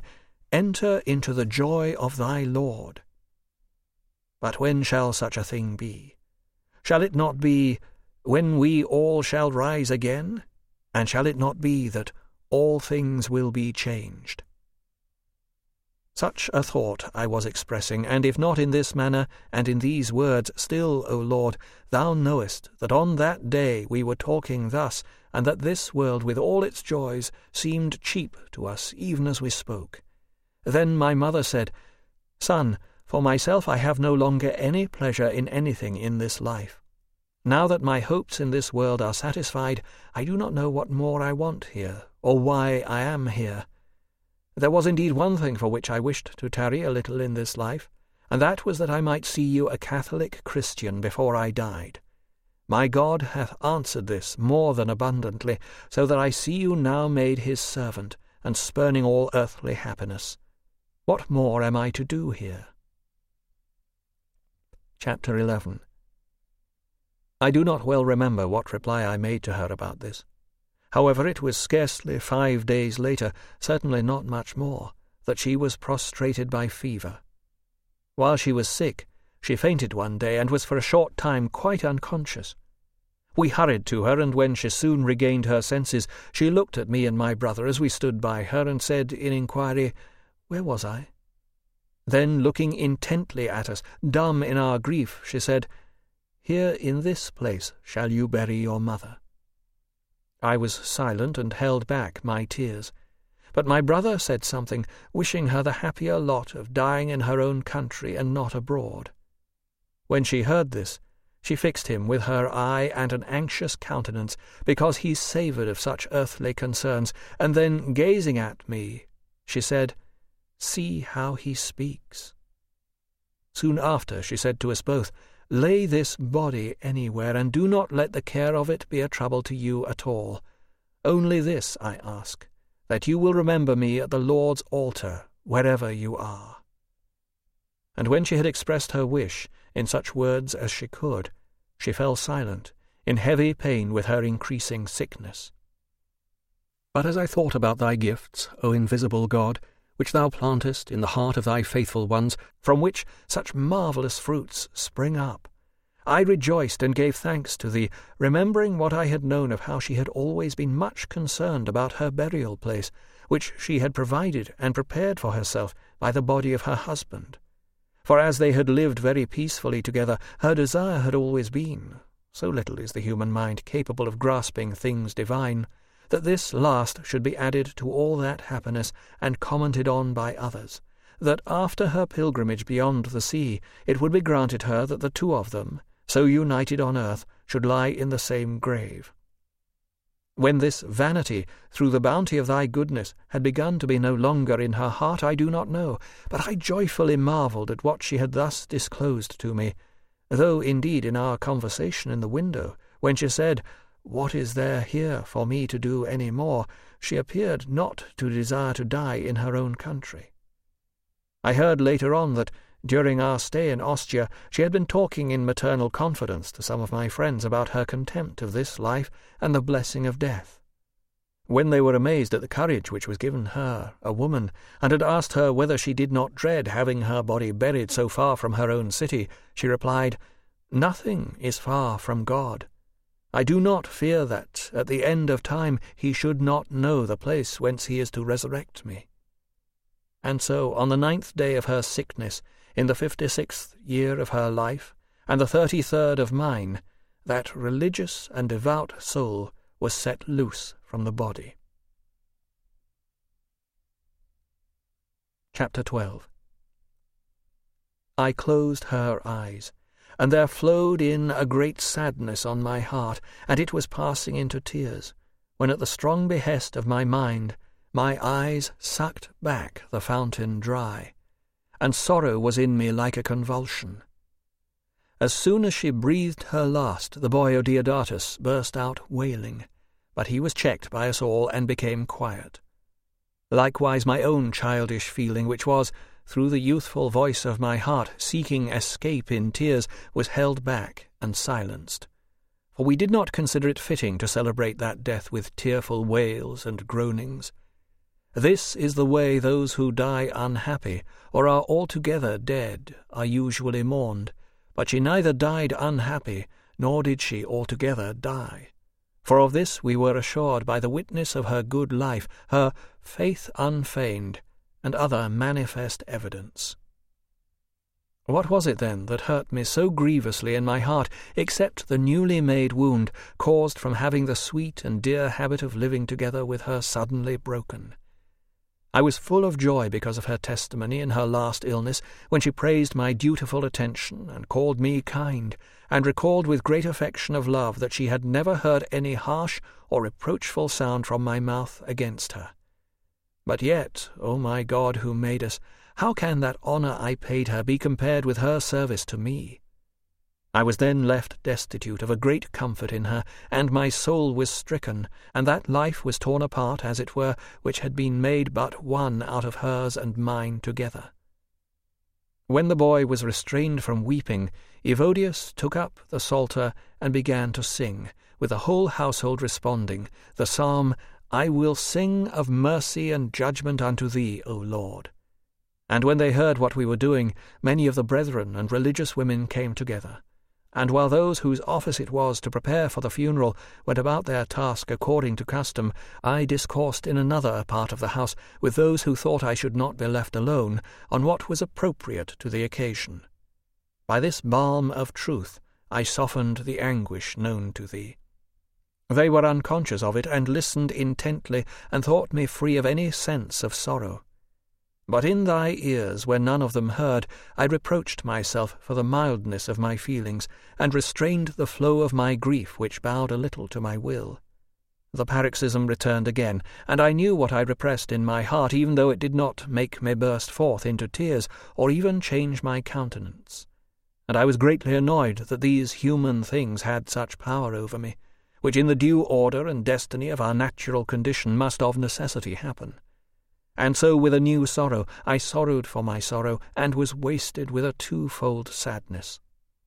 enter into the joy of thy Lord. But when shall such a thing be? Shall it not be when we all shall rise again? And shall it not be that all things will be changed? Such a thought I was expressing, and if not in this manner, and in these words, still, O Lord, thou knowest that on that day we were talking thus, and that this world with all its joys seemed cheap to us even as we spoke. Then my mother said, Son, for myself I have no longer any pleasure in anything in this life. Now that my hopes in this world are satisfied, I do not know what more I want here, or why I am here. There was indeed one thing for which I wished to tarry a little in this life, and that was that I might see you a Catholic Christian before I died. My God hath answered this more than abundantly, so that I see you now made his servant, and spurning all earthly happiness. What more am I to do here? Chapter eleven. I do not well remember what reply I made to her about this. However, it was scarcely five days later, certainly not much more, that she was prostrated by fever. While she was sick, she fainted one day and was for a short time quite unconscious. We hurried to her, and when she soon regained her senses, she looked at me and my brother as we stood by her, and said in inquiry, Where was I? Then, looking intently at us, dumb in our grief, she said, Here in this place shall you bury your mother. I was silent and held back my tears, but my brother said something, wishing her the happier lot of dying in her own country and not abroad. When she heard this, she fixed him with her eye and an anxious countenance, because he savoured of such earthly concerns, and then, gazing at me, she said, See how he speaks. Soon after she said to us both, Lay this body anywhere, and do not let the care of it be a trouble to you at all. Only this I ask, that you will remember me at the Lord's altar, wherever you are. And when she had expressed her wish, in such words as she could, she fell silent, in heavy pain with her increasing sickness. But as I thought about thy gifts, O invisible God, which thou plantest in the heart of thy faithful ones, from which such marvellous fruits spring up, I rejoiced and gave thanks to thee, remembering what I had known of how she had always been much concerned about her burial place, which she had provided and prepared for herself by the body of her husband. For as they had lived very peacefully together, her desire had always been, so little is the human mind capable of grasping things divine, that this last should be added to all that happiness and commented on by others, that after her pilgrimage beyond the sea it would be granted her that the two of them, so united on earth, should lie in the same grave. When this vanity, through the bounty of thy goodness, had begun to be no longer in her heart, I do not know, but I joyfully marvelled at what she had thus disclosed to me, though indeed in our conversation in the window, when she said, What is there here for me to do any more? She appeared not to desire to die in her own country. I heard later on that, during our stay in Ostia, she had been talking in maternal confidence to some of my friends about her contempt of this life and the blessing of death. When they were amazed at the courage which was given her, a woman, and had asked her whether she did not dread having her body buried so far from her own city, she replied, Nothing is far from God. I do not fear that, at the end of time, he should not know the place whence he is to resurrect me. And so, on the ninth day of her sickness, in the fifty-sixth year of her life, and the thirty-third of mine, that religious and devout soul was set loose from the body. Chapter twelve. I closed her eyes, and there flowed in a great sadness on my heart, and it was passing into tears, when at the strong behest of my mind my eyes sucked back the fountain dry, and sorrow was in me like a convulsion. As soon as she breathed her last, the boy Odeodatus burst out wailing, but he was checked by us all and became quiet. Likewise my own childish feeling, which was, through the youthful voice of my heart, seeking escape in tears, was held back and silenced. For we did not consider it fitting to celebrate that death with tearful wails and groanings. This is the way those who die unhappy, or are altogether dead, are usually mourned. But she neither died unhappy, nor did she altogether die. For of this we were assured by the witness of her good life, her faith unfeigned, and other manifest evidence. What was it then that hurt me so grievously in my heart, except the newly made wound caused from having the sweet and dear habit of living together with her suddenly broken? I was full of joy because of her testimony in her last illness, when she praised my dutiful attention and called me kind, and recalled with great affection of love that she had never heard any harsh or reproachful sound from my mouth against her. But yet, O my God who made us, how can that honour I paid her be compared with her service to me? I was then left destitute of a great comfort in her, and my soul was stricken, and that life was torn apart, as it were, which had been made but one out of hers and mine together. When the boy was restrained from weeping, Evodius took up the psalter and began to sing, with the whole household responding, the psalm, I will sing of mercy and judgment unto thee, O Lord. And when they heard what we were doing, many of the brethren and religious women came together. And while those whose office it was to prepare for the funeral went about their task according to custom, I discoursed in another part of the house with those who thought I should not be left alone on what was appropriate to the occasion. By this balm of truth I softened the anguish known to thee. They were unconscious of it, and listened intently, and thought me free of any sense of sorrow. But in thy ears, where none of them heard, I reproached myself for the mildness of my feelings, and restrained the flow of my grief, which bowed a little to my will. The paroxysm returned again, and I knew what I repressed in my heart, even though it did not make me burst forth into tears, or even change my countenance. And I was greatly annoyed that these human things had such power over me, which in the due order and destiny of our natural condition must of necessity happen. And so with a new sorrow I sorrowed for my sorrow, and was wasted with a twofold sadness.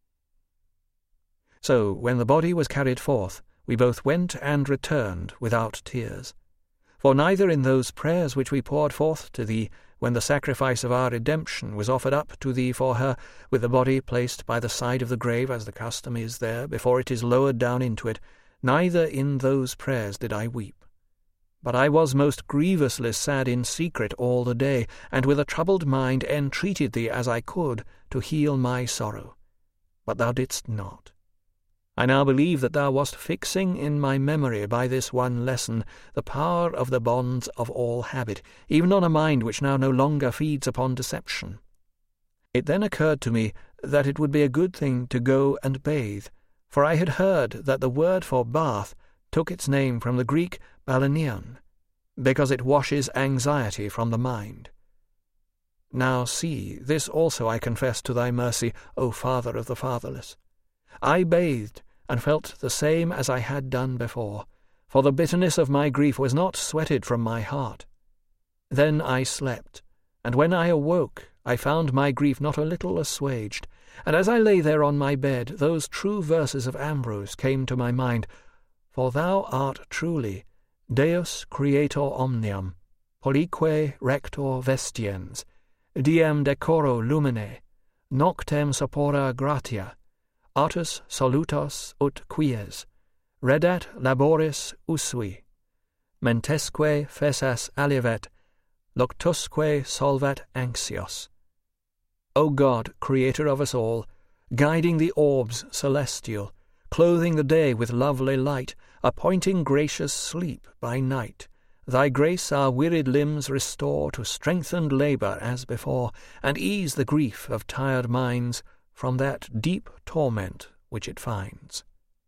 So when the body was carried forth, we both went and returned without tears. For neither in those prayers which we poured forth to thee, when the sacrifice of our redemption was offered up to thee for her, with the body placed by the side of the grave, as the custom is there, before it is lowered down into it, neither in those prayers did I weep. But I was most grievously sad in secret all the day, and with a troubled mind entreated thee as I could to heal my sorrow. But thou didst not. I now believe that thou wast fixing in my memory by this one lesson the power of the bonds of all habit, even on a mind which now no longer feeds upon deception. It then occurred to me that it would be a good thing to go and bathe, for I had heard that the word for bath took its name from the Greek balneon, because it washes anxiety from the mind. Now see, this also I confess to thy mercy, O Father of the fatherless. I bathed, and felt the same as I had done before, for the bitterness of my grief was not sweated from my heart. Then I slept, and when I awoke, I found my grief not a little assuaged, and as I lay there on my bed, those true verses of Ambrose came to my mind, For thou art truly Deus creator omnium, polique rector vestiens, diem decoro lumine, noctem sopora gratia, artus solutos ut quies, redat laboris usui, mentesque fessas alivet, luctusque solvat anxios. O God, creator of us all, guiding the orbs celestial, clothing the day with lovely light, appointing gracious sleep by night, thy grace our wearied limbs restore to strengthened labour as before, and ease the grief of tired minds from that deep torment which it finds.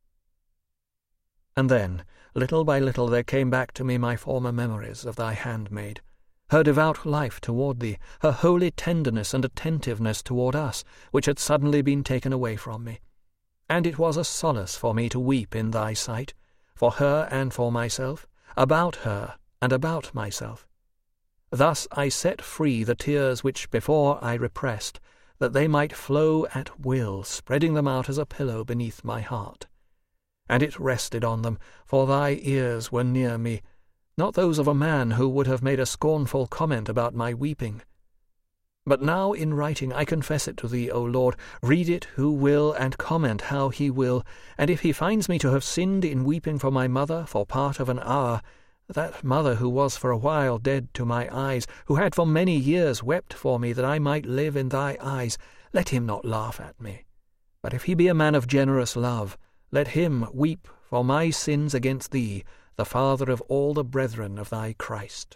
And then, little by little, there came back to me my former memories of thy handmaid, her devout life toward thee, her holy tenderness and attentiveness toward us, which had suddenly been taken away from me. And it was a solace for me to weep in thy sight, for her and for myself, about her and about myself. Thus I set free the tears which before I repressed, that they might flow at will, spreading them out as a pillow beneath my heart. And it rested on them, for thy ears were near me, not those of a man who would have made a scornful comment about my weeping. But now in writing I confess it to thee, O Lord. Read it who will, and comment how he will, and if he finds me to have sinned in weeping for my mother for part of an hour, that mother who was for a while dead to my eyes, who had for many years wept for me that I might live in thy eyes, let him not laugh at me. But if he be a man of generous love, let him weep for my sins against thee, the Father of all the brethren of thy Christ.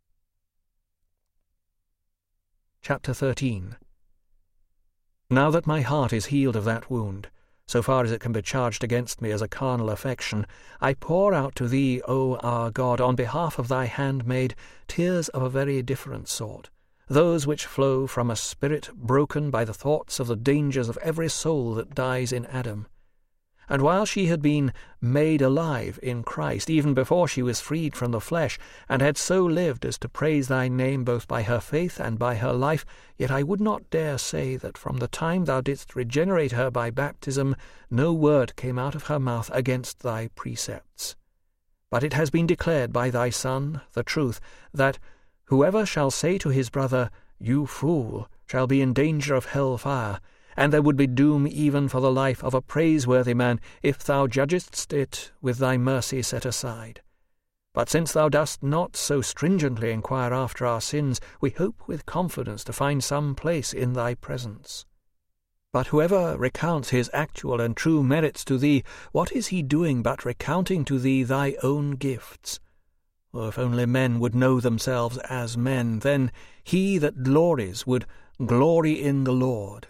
Chapter thirteen. Now that my heart is healed of that wound, so far as it can be charged against me as a carnal affection, I pour out to thee, O our God, on behalf of thy handmaid, tears of a very different sort, those which flow from a spirit broken by the thoughts of the dangers of every soul that dies in Adam. And while she had been made alive in Christ, even before she was freed from the flesh, and had so lived as to praise thy name both by her faith and by her life, yet I would not dare say that from the time thou didst regenerate her by baptism, no word came out of her mouth against thy precepts. But it has been declared by thy Son, the truth, that whoever shall say to his brother, You fool, shall be in danger of hell fire, and there would be doom even for the life of a praiseworthy man, if thou judgest it with thy mercy set aside. But since thou dost not so stringently inquire after our sins, we hope with confidence to find some place in thy presence. But whoever recounts his actual and true merits to thee, what is he doing but recounting to thee thy own gifts? Oh, if only men would know themselves as men, then he that glories would glory in the Lord.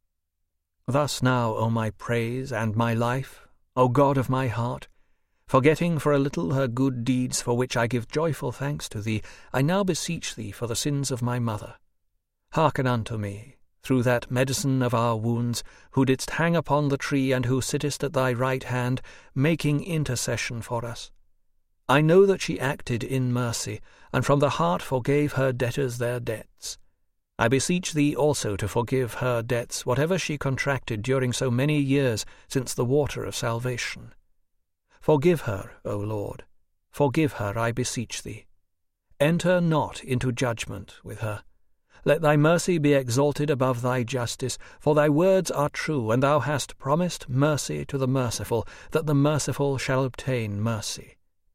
Thus now, O my praise and my life, O God of my heart, forgetting for a little her good deeds for which I give joyful thanks to thee, I now beseech thee for the sins of my mother. Hearken unto me, through that medicine of our wounds, who didst hang upon the tree and who sittest at thy right hand, making intercession for us. I know that she acted in mercy, and from the heart forgave her debtors their debts. I beseech thee also to forgive her debts, whatever she contracted during so many years since the water of salvation. Forgive her, O Lord, forgive her, I beseech thee. Enter not into judgment with her. Let thy mercy be exalted above thy justice, for thy words are true, and thou hast promised mercy to the merciful, that the merciful shall obtain mercy.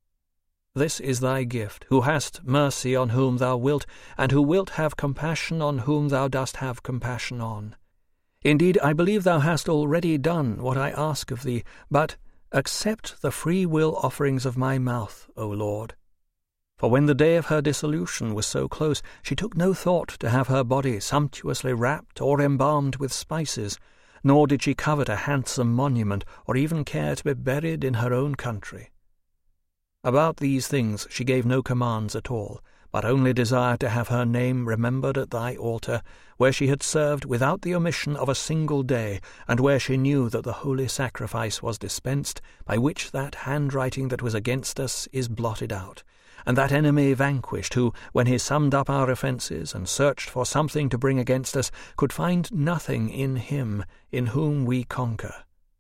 This is thy gift, who hast mercy on whom thou wilt, and who wilt have compassion on whom thou dost have compassion on. Indeed, I believe thou hast already done what I ask of thee, but accept the free will offerings of my mouth, O Lord. For when the day of her dissolution was so close, she took no thought to have her body sumptuously wrapped or embalmed with spices, nor did she covet a handsome monument, or even care to be buried in her own country. About these things she gave no commands at all, but only desired to have her name remembered at thy altar, where she had served without the omission of a single day, and where she knew that the holy sacrifice was dispensed, by which that handwriting that was against us is blotted out, and that enemy vanquished, who, when he summed up our offences and searched for something to bring against us, could find nothing in him in whom we conquer.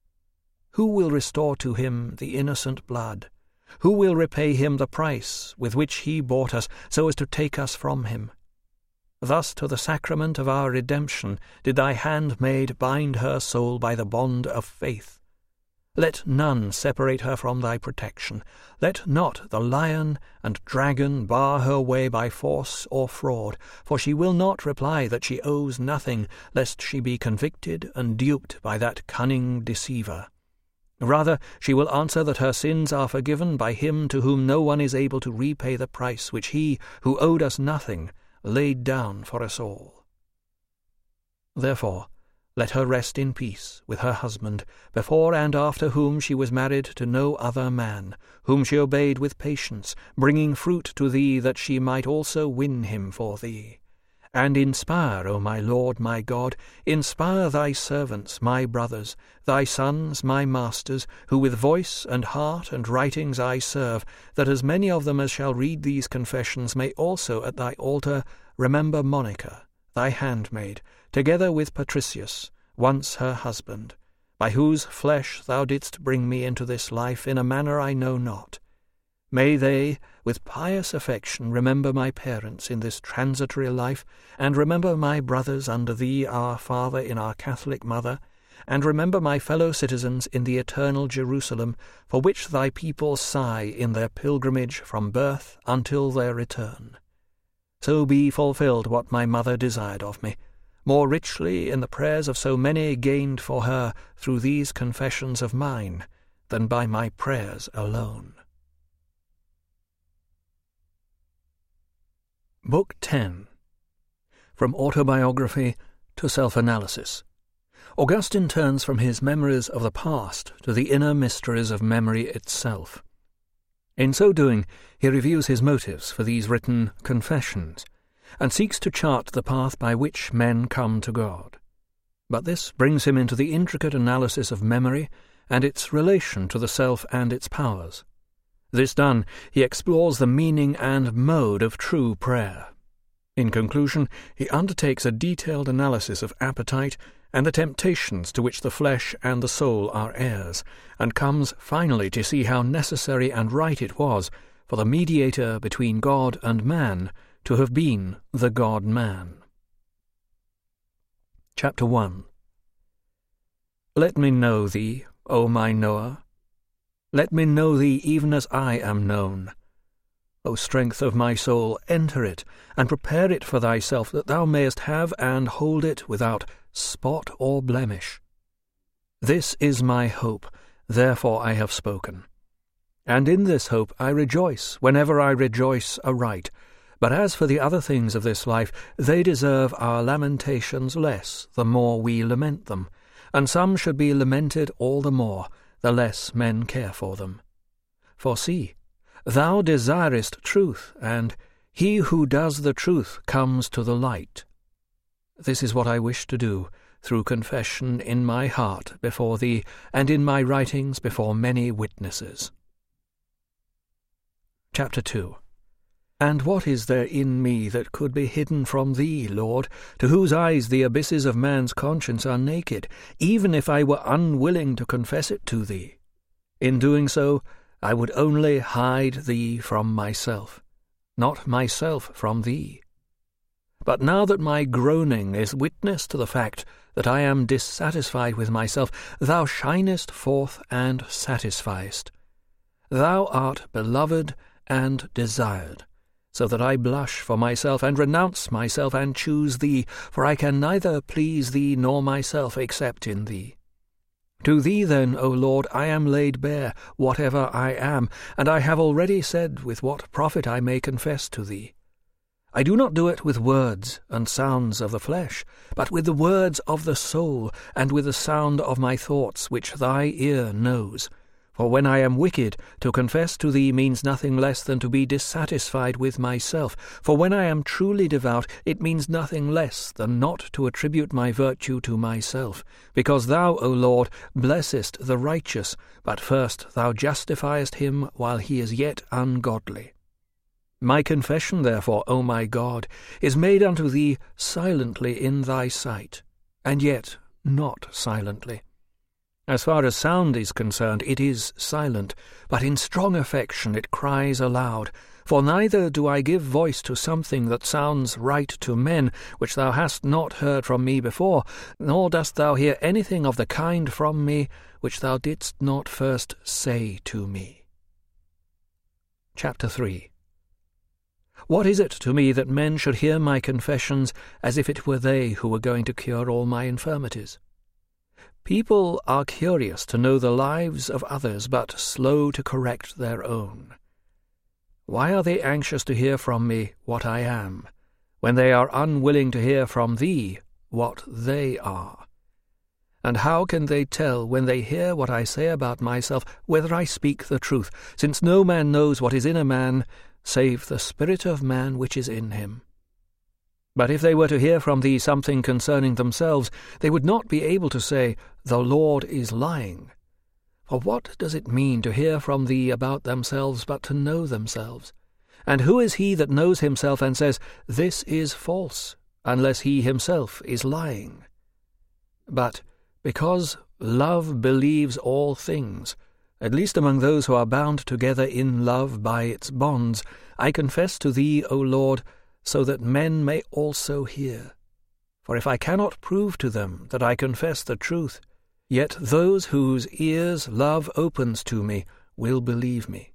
Who will restore to him the innocent blood? Who will repay him the price with which he bought us, so as to take us from him? Thus to the sacrament of our redemption did thy handmaid bind her soul by the bond of faith. Let none separate her from thy protection. Let not the lion and dragon bar her way by force or fraud, for she will not reply that she owes nothing, lest she be convicted and duped by that cunning deceiver. Rather, she will answer that her sins are forgiven by him to whom no one is able to repay the price which he, who owed us nothing, laid down for us all. Therefore, let her rest in peace with her husband, before and after whom she was married to no other man, whom she obeyed with patience, bringing fruit to thee that she might also win him for thee. And inspire, O my Lord, my God, inspire thy servants, my brothers, thy sons, my masters, who with voice and heart and writings I serve, that as many of them as shall read these confessions may also at thy altar remember Monica, thy handmaid, together with Patricius, once her husband, by whose flesh thou didst bring me into this life in a manner I know not. May they, with pious affection remember my parents in this transitory life, and remember my brothers under thee, our Father, in our Catholic Mother, and remember my fellow citizens in the eternal Jerusalem, for which thy people sigh in their pilgrimage from birth until their return. So be fulfilled what my mother desired of me, more richly in the prayers of so many gained for her through these confessions of mine, than by my prayers alone. Book ten. From Autobiography to Self-Analysis. Augustine turns from his memories of the past to the inner mysteries of memory itself. In so doing, he reviews his motives for these written confessions, and seeks to chart the path by which men come to God. But this brings him into the intricate analysis of memory and its relation to the self and its powers. This done, he explores the meaning and mode of true prayer. In conclusion, he undertakes a detailed analysis of appetite and the temptations to which the flesh and the soul are heirs, and comes finally to see how necessary and right it was for the mediator between God and man to have been the God-man. Chapter one. Let me know thee, O my knower. Let me know thee even as I am known. O strength of my soul, enter it, and prepare it for thyself, that thou mayest have and hold it without spot or blemish. This is my hope, therefore I have spoken. And in this hope I rejoice, whenever I rejoice aright. But as for the other things of this life, they deserve our lamentations less, the more we lament them, and some should be lamented all the more, the less men care for them. For see, thou desirest truth, and he who does the truth comes to the light. This is what I wish to do, through confession in my heart before thee, and in my writings before many witnesses. Chapter two. And what is there in me that could be hidden from thee, Lord, to whose eyes the abysses of man's conscience are naked, even if I were unwilling to confess it to thee? In doing so, I would only hide thee from myself, not myself from thee. But now that my groaning is witness to the fact that I am dissatisfied with myself, thou shinest forth and satisfiest. Thou art beloved and desired, so that I blush for myself and renounce myself and choose thee, for I can neither please thee nor myself except in thee. To thee then, O Lord, I am laid bare, whatever I am, and I have already said with what profit I may confess to thee. I do not do it with words and sounds of the flesh, but with the words of the soul, and with the sound of my thoughts, which thy ear knows. For when I am wicked, to confess to thee means nothing less than to be dissatisfied with myself. For when I am truly devout, it means nothing less than not to attribute my virtue to myself. Because thou, O Lord, blessest the righteous, but first thou justifiest him while he is yet ungodly. My confession, therefore, O my God, is made unto thee silently in thy sight, and yet not silently. As far as sound is concerned, it is silent, but in strong affection it cries aloud. For neither do I give voice to something that sounds right to men, which thou hast not heard from me before, nor dost thou hear anything of the kind from me, which thou didst not first say to me. Chapter three. What is it to me that men should hear my confessions as if it were they who were going to cure all my infirmities? People are curious to know the lives of others, but slow to correct their own. Why are they anxious to hear from me what I am, when they are unwilling to hear from thee what they are? And how can they tell, when they hear what I say about myself, whether I speak the truth, since no man knows what is in a man, save the spirit of man which is in him? But if they were to hear from thee something concerning themselves, they would not be able to say, The Lord is lying. For what does it mean to hear from thee about themselves but to know themselves? And who is he that knows himself and says, This is false, unless he himself is lying? But because love believes all things, at least among those who are bound together in love by its bonds, I confess to thee, O Lord, so that men may also hear. For if I cannot prove to them that I confess the truth, yet those whose ears love opens to me will believe me.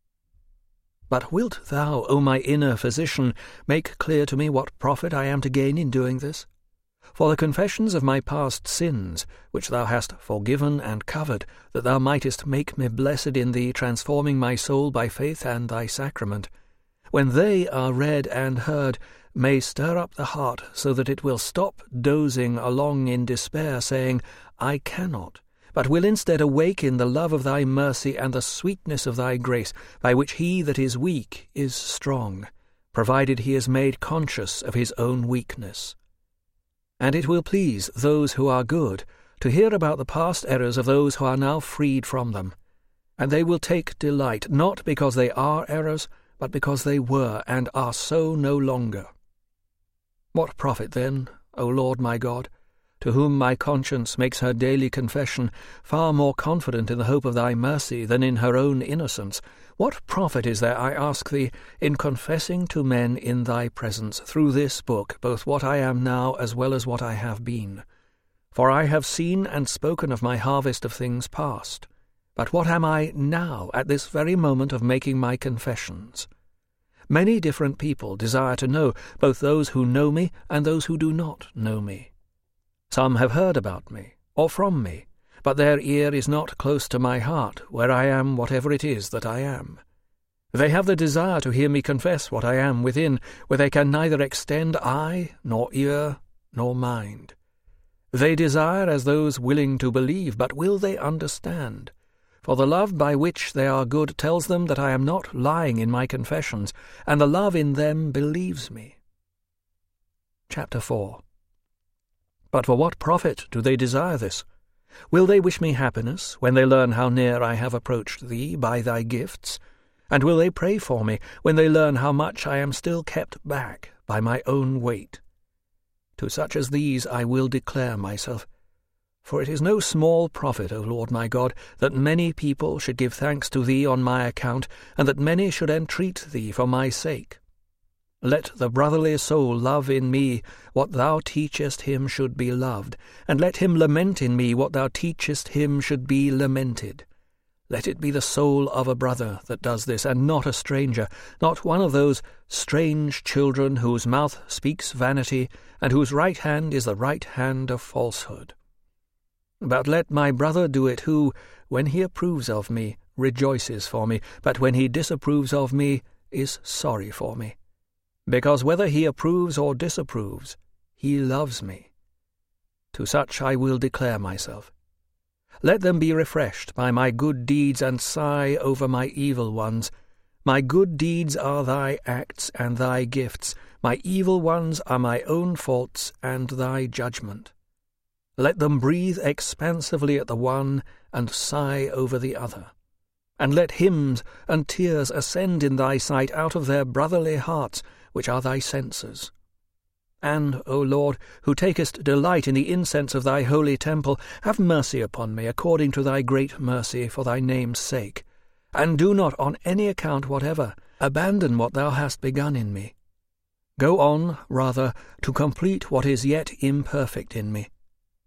But wilt thou, O my inner physician, make clear to me what profit I am to gain in doing this? For the confessions of my past sins, which thou hast forgiven and covered, that thou mightest make me blessed in thee, transforming my soul by faith and thy sacrament, when they are read and heard, may stir up the heart, so that it will stop dozing along in despair, saying, I cannot, but will instead awaken the love of thy mercy and the sweetness of thy grace, by which he that is weak is strong, provided he is made conscious of his own weakness. And it will please those who are good to hear about the past errors of those who are now freed from them, and they will take delight, not because they are errors, but because they were and are so no longer. What profit then, O Lord my God, to whom my conscience makes her daily confession, far more confident in the hope of thy mercy than in her own innocence, what profit is there, I ask thee, in confessing to men in thy presence through this book both what I am now as well as what I have been? For I have seen and spoken of my harvest of things past. But what am I now at this very moment of making my confessions? Many different people desire to know, both those who know me and those who do not know me. Some have heard about me, or from me, but their ear is not close to my heart, where I am whatever it is that I am. They have the desire to hear me confess what I am within, where they can neither extend eye, nor ear, nor mind. They desire as those willing to believe, but will they understand? For the love by which they are good tells them that I am not lying in my confessions, and the love in them believes me. Chapter four. But for what profit do they desire this? Will they wish me happiness, when they learn how near I have approached thee by thy gifts? And will they pray for me, when they learn how much I am still kept back by my own weight? To such as these I will declare myself. For it is no small profit, O Lord my God, that many people should give thanks to thee on my account, and that many should entreat thee for my sake. Let the brotherly soul love in me what thou teachest him should be loved, and let him lament in me what thou teachest him should be lamented. Let it be the soul of a brother that does this, and not a stranger, not one of those strange children whose mouth speaks vanity, and whose right hand is the right hand of falsehood. But let my brother do it who, when he approves of me, rejoices for me, but when he disapproves of me, is sorry for me. Because whether he approves or disapproves, he loves me. To such I will declare myself. Let them be refreshed by my good deeds and sigh over my evil ones. My good deeds are thy acts and thy gifts. My evil ones are my own faults and thy judgment. Let them breathe expansively at the one and sigh over the other. And let hymns and tears ascend in thy sight out of their brotherly hearts, which are thy censers. And, O Lord, who takest delight in the incense of thy holy temple, have mercy upon me according to thy great mercy for thy name's sake, and do not on any account whatever abandon what thou hast begun in me. Go on, rather, to complete what is yet imperfect in me.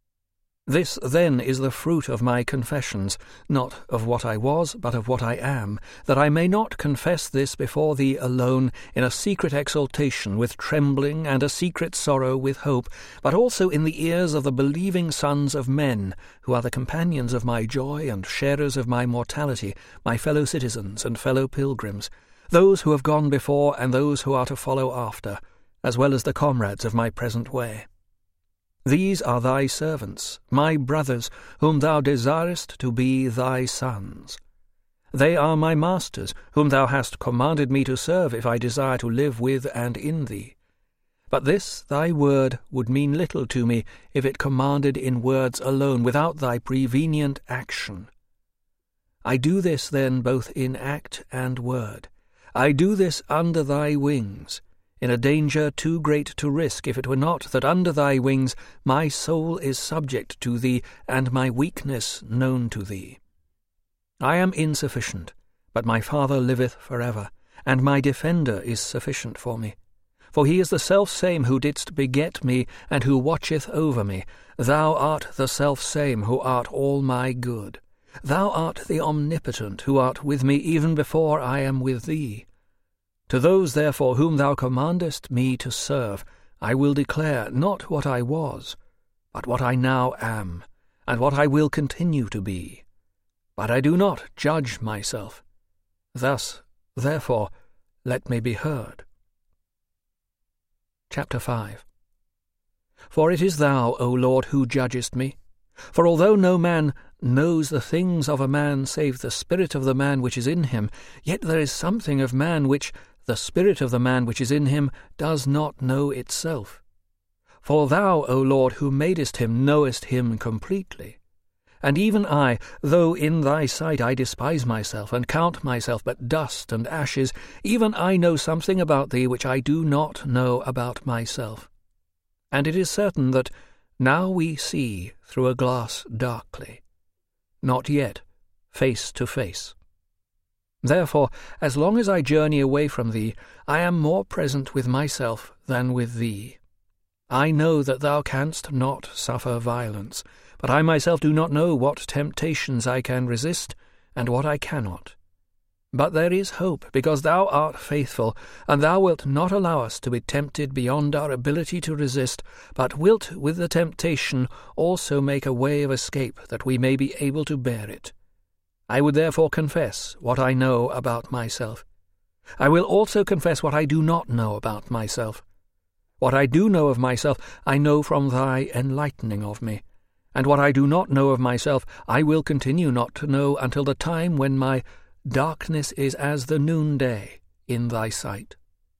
This, then, is the fruit of my confessions, not of what I was, but of what I am, that I may not confess this before thee alone, in a secret exultation with trembling, and a secret sorrow with hope, but also in the ears of the believing sons of men, who are the companions of my joy and sharers of my mortality, my fellow citizens and fellow pilgrims, those who have gone before and those who are to follow after, as well as the comrades of my present way. These are thy servants, my brothers, whom thou desirest to be thy sons. They are my masters, whom thou hast commanded me to serve if I desire to live with and in thee. But this thy word would mean little to me if it commanded in words alone, without thy prevenient action. I do this then both in act and word. I do this under thy wings, in a danger too great to risk, if it were not that under thy wings my soul is subject to thee, and my weakness known to thee. I am insufficient, but my Father liveth for ever, and my defender is sufficient for me. For he is the selfsame who didst beget me, and who watcheth over me. Thou art the selfsame who art all my good. Thou art the omnipotent, who art with me even before I am with thee. To those therefore whom thou commandest me to serve, I will declare not what I was, but what I now am, and what I will continue to be. But I do not judge myself. Thus, therefore, let me be heard. Chapter five. For it is thou, O Lord, who judgest me. For although no man knows the things of a man save the spirit of the man which is in him, yet there is something of man which the spirit of the man which is in him does not know itself. For thou, O Lord, who madest him, knowest him completely. And even I, though in thy sight I despise myself, and count myself but dust and ashes, even I know something about thee which I do not know about myself. And it is certain that now we see through a glass darkly, not yet face to face. Therefore, as long as I journey away from thee, I am more present with myself than with thee. I know that thou canst not suffer violence, but I myself do not know what temptations I can resist, and what I cannot. But there is hope, because thou art faithful, and thou wilt not allow us to be tempted beyond our ability to resist, but wilt with the temptation also make a way of escape, that we may be able to bear it. I would therefore confess what I know about myself. I will also confess what I do not know about myself. What I do know of myself I know from thy enlightening of me, and what I do not know of myself I will continue not to know until the time when my darkness is as the noonday in thy sight.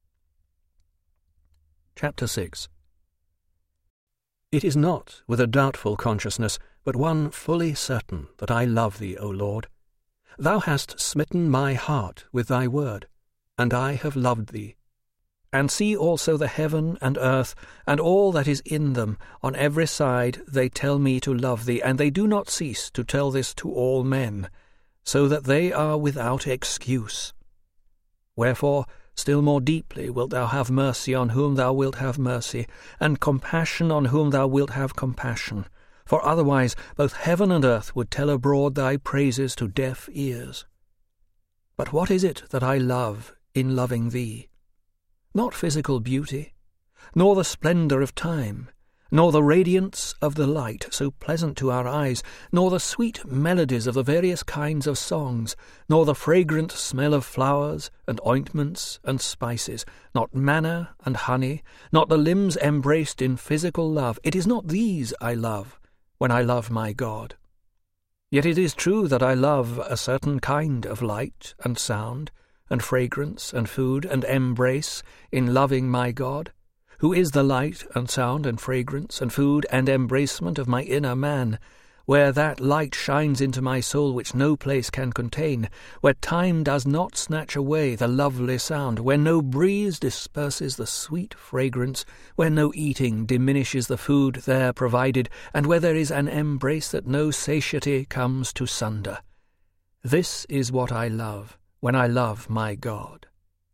Chapter six. It is not with a doubtful consciousness, but one fully certain, that I love thee, O Lord. Thou hast smitten my heart with thy word, and I have loved thee. And see also the heaven and earth, and all that is in them, on every side they tell me to love thee, and they do not cease to tell this to all men, so that they are without excuse. Wherefore, still more deeply wilt thou have mercy on whom thou wilt have mercy, and compassion on whom thou wilt have compassion. For otherwise both heaven and earth would tell abroad thy praises to deaf ears. But what is it that I love in loving thee? Not physical beauty, nor the splendour of time, nor the radiance of the light so pleasant to our eyes, nor the sweet melodies of the various kinds of songs, nor the fragrant smell of flowers and ointments and spices, not manna and honey, not the limbs embraced in physical love. It is not these I love when I love my God. Yet it is true that I love a certain kind of light and sound, and fragrance and food and embrace in loving my God, who is the light and sound and fragrance and food and embracement of my inner man, where that light shines into my soul which no place can contain, where time does not snatch away the lovely sound, where no breeze disperses the sweet fragrance, where no eating diminishes the food there provided, and where there is an embrace that no satiety comes to sunder. This is what I love when I love my God.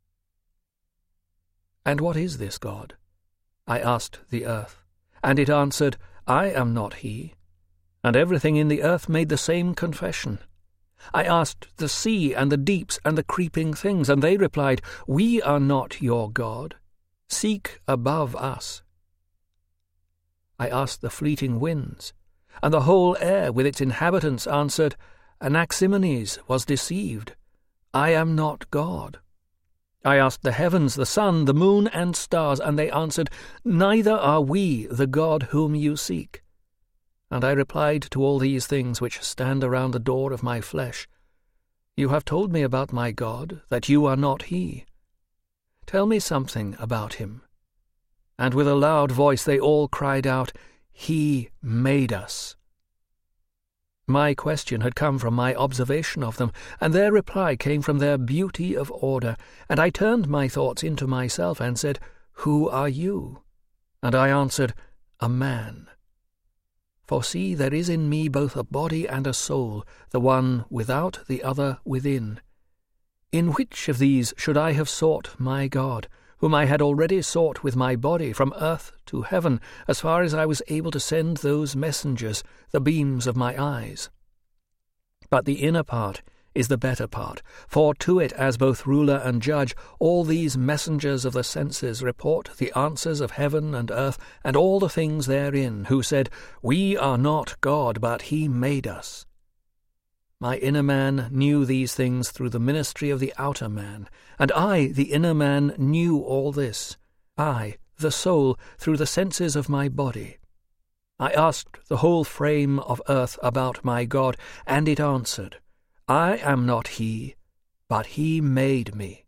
And what is this God? I asked the earth, and it answered, I am not he. And everything in the earth made the same confession. I asked the sea and the deeps and the creeping things, and they replied, We are not your God. Seek above us. I asked the fleeting winds, and the whole air with its inhabitants answered, Anaximenes was deceived. I am not God. I asked the heavens, the sun, the moon, and stars, and they answered, Neither are we the God whom you seek. And I replied to all these things which stand around the door of my flesh, You have told me about my God, that you are not he. Tell me something about him. And with a loud voice they all cried out, He made us. My question had come from my observation of them, and their reply came from their beauty of order, and I turned my thoughts into myself and said, Who are you? And I answered, A man. For see, there is in me both a body and a soul, the one without, the other within. In which of these should I have sought my God, whom I had already sought with my body from earth to heaven, as far as I was able to send those messengers, the beams of my eyes? But the inner part is the better part, for to it, as both ruler and judge, all these messengers of the senses report the answers of heaven and earth, and all the things therein, who said, We are not God, but he made us. My inner man knew these things through the ministry of the outer man, and I, the inner man, knew all this, I, the soul, through the senses of my body. I asked the whole frame of earth about my God, and it answered, I am not he, but he made me.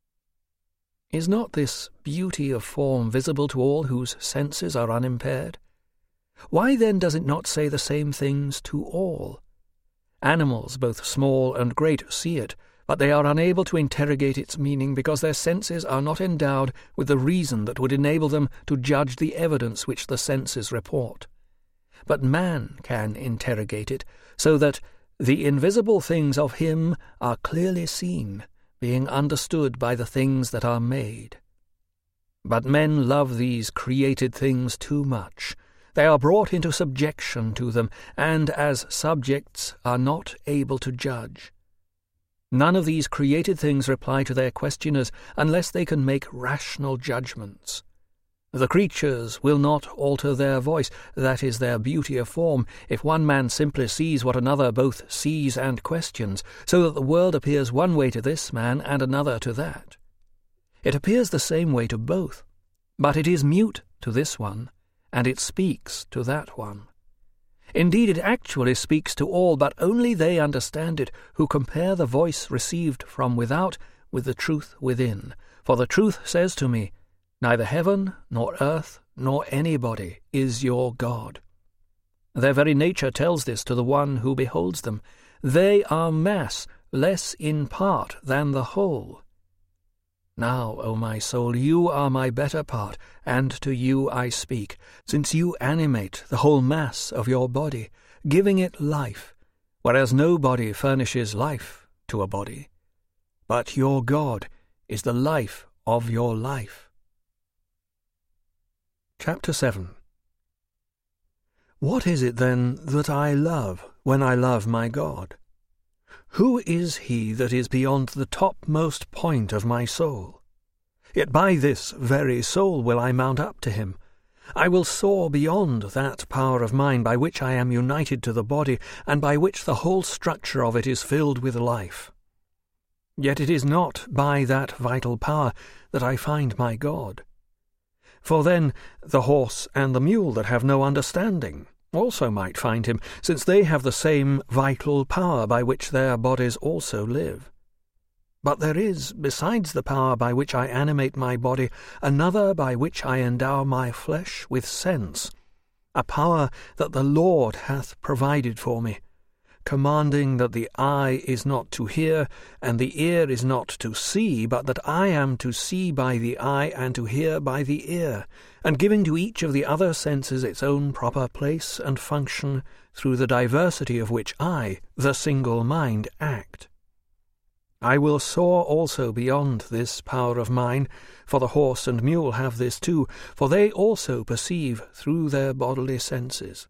Is not this beauty of form visible to all whose senses are unimpaired? Why then does it not say the same things to all? Animals, both small and great, see it, but they are unable to interrogate its meaning because their senses are not endowed with the reason that would enable them to judge the evidence which the senses report. But man can interrogate it, so that the invisible things of him are clearly seen, being understood by the things that are made. But men love these created things too much. They are brought into subjection to them, and as subjects are not able to judge. None of these created things reply to their questioners unless they can make rational judgments. The creatures will not alter their voice, that is their beauty of form, if one man simply sees what another both sees and questions, so that the world appears one way to this man and another to that. It appears the same way to both, but it is mute to this one, and it speaks to that one. Indeed, it actually speaks to all, but only they understand it who compare the voice received from without with the truth within. For the truth says to me, Neither heaven, nor earth, nor anybody is your God. Their very nature tells this to the one who beholds them. They are mass, less in part than the whole. Now, O my soul, you are my better part, and to you I speak, since you animate the whole mass of your body, giving it life, whereas no body furnishes life to a body. But your God is the life of your life. Chapter seven. What is it then that I love when I love my God? Who is he that is beyond the topmost point of my soul? Yet by this very soul will I mount up to him. I will soar beyond that power of mine by which I am united to the body, and by which the whole structure of it is filled with life. Yet it is not by that vital power that I find my God. For then the horse and the mule that have no understanding also might find him, since they have the same vital power by which their bodies also live. But there is, besides the power by which I animate my body, another by which I endow my flesh with sense, a power that the Lord hath provided for me, commanding that the eye is not to hear, and the ear is not to see, but that I am to see by the eye and to hear by the ear, and giving to each of the other senses its own proper place and function, through the diversity of which I, the single mind, act. I will soar also beyond this power of mine, for the horse and mule have this too, for they also perceive through their bodily senses.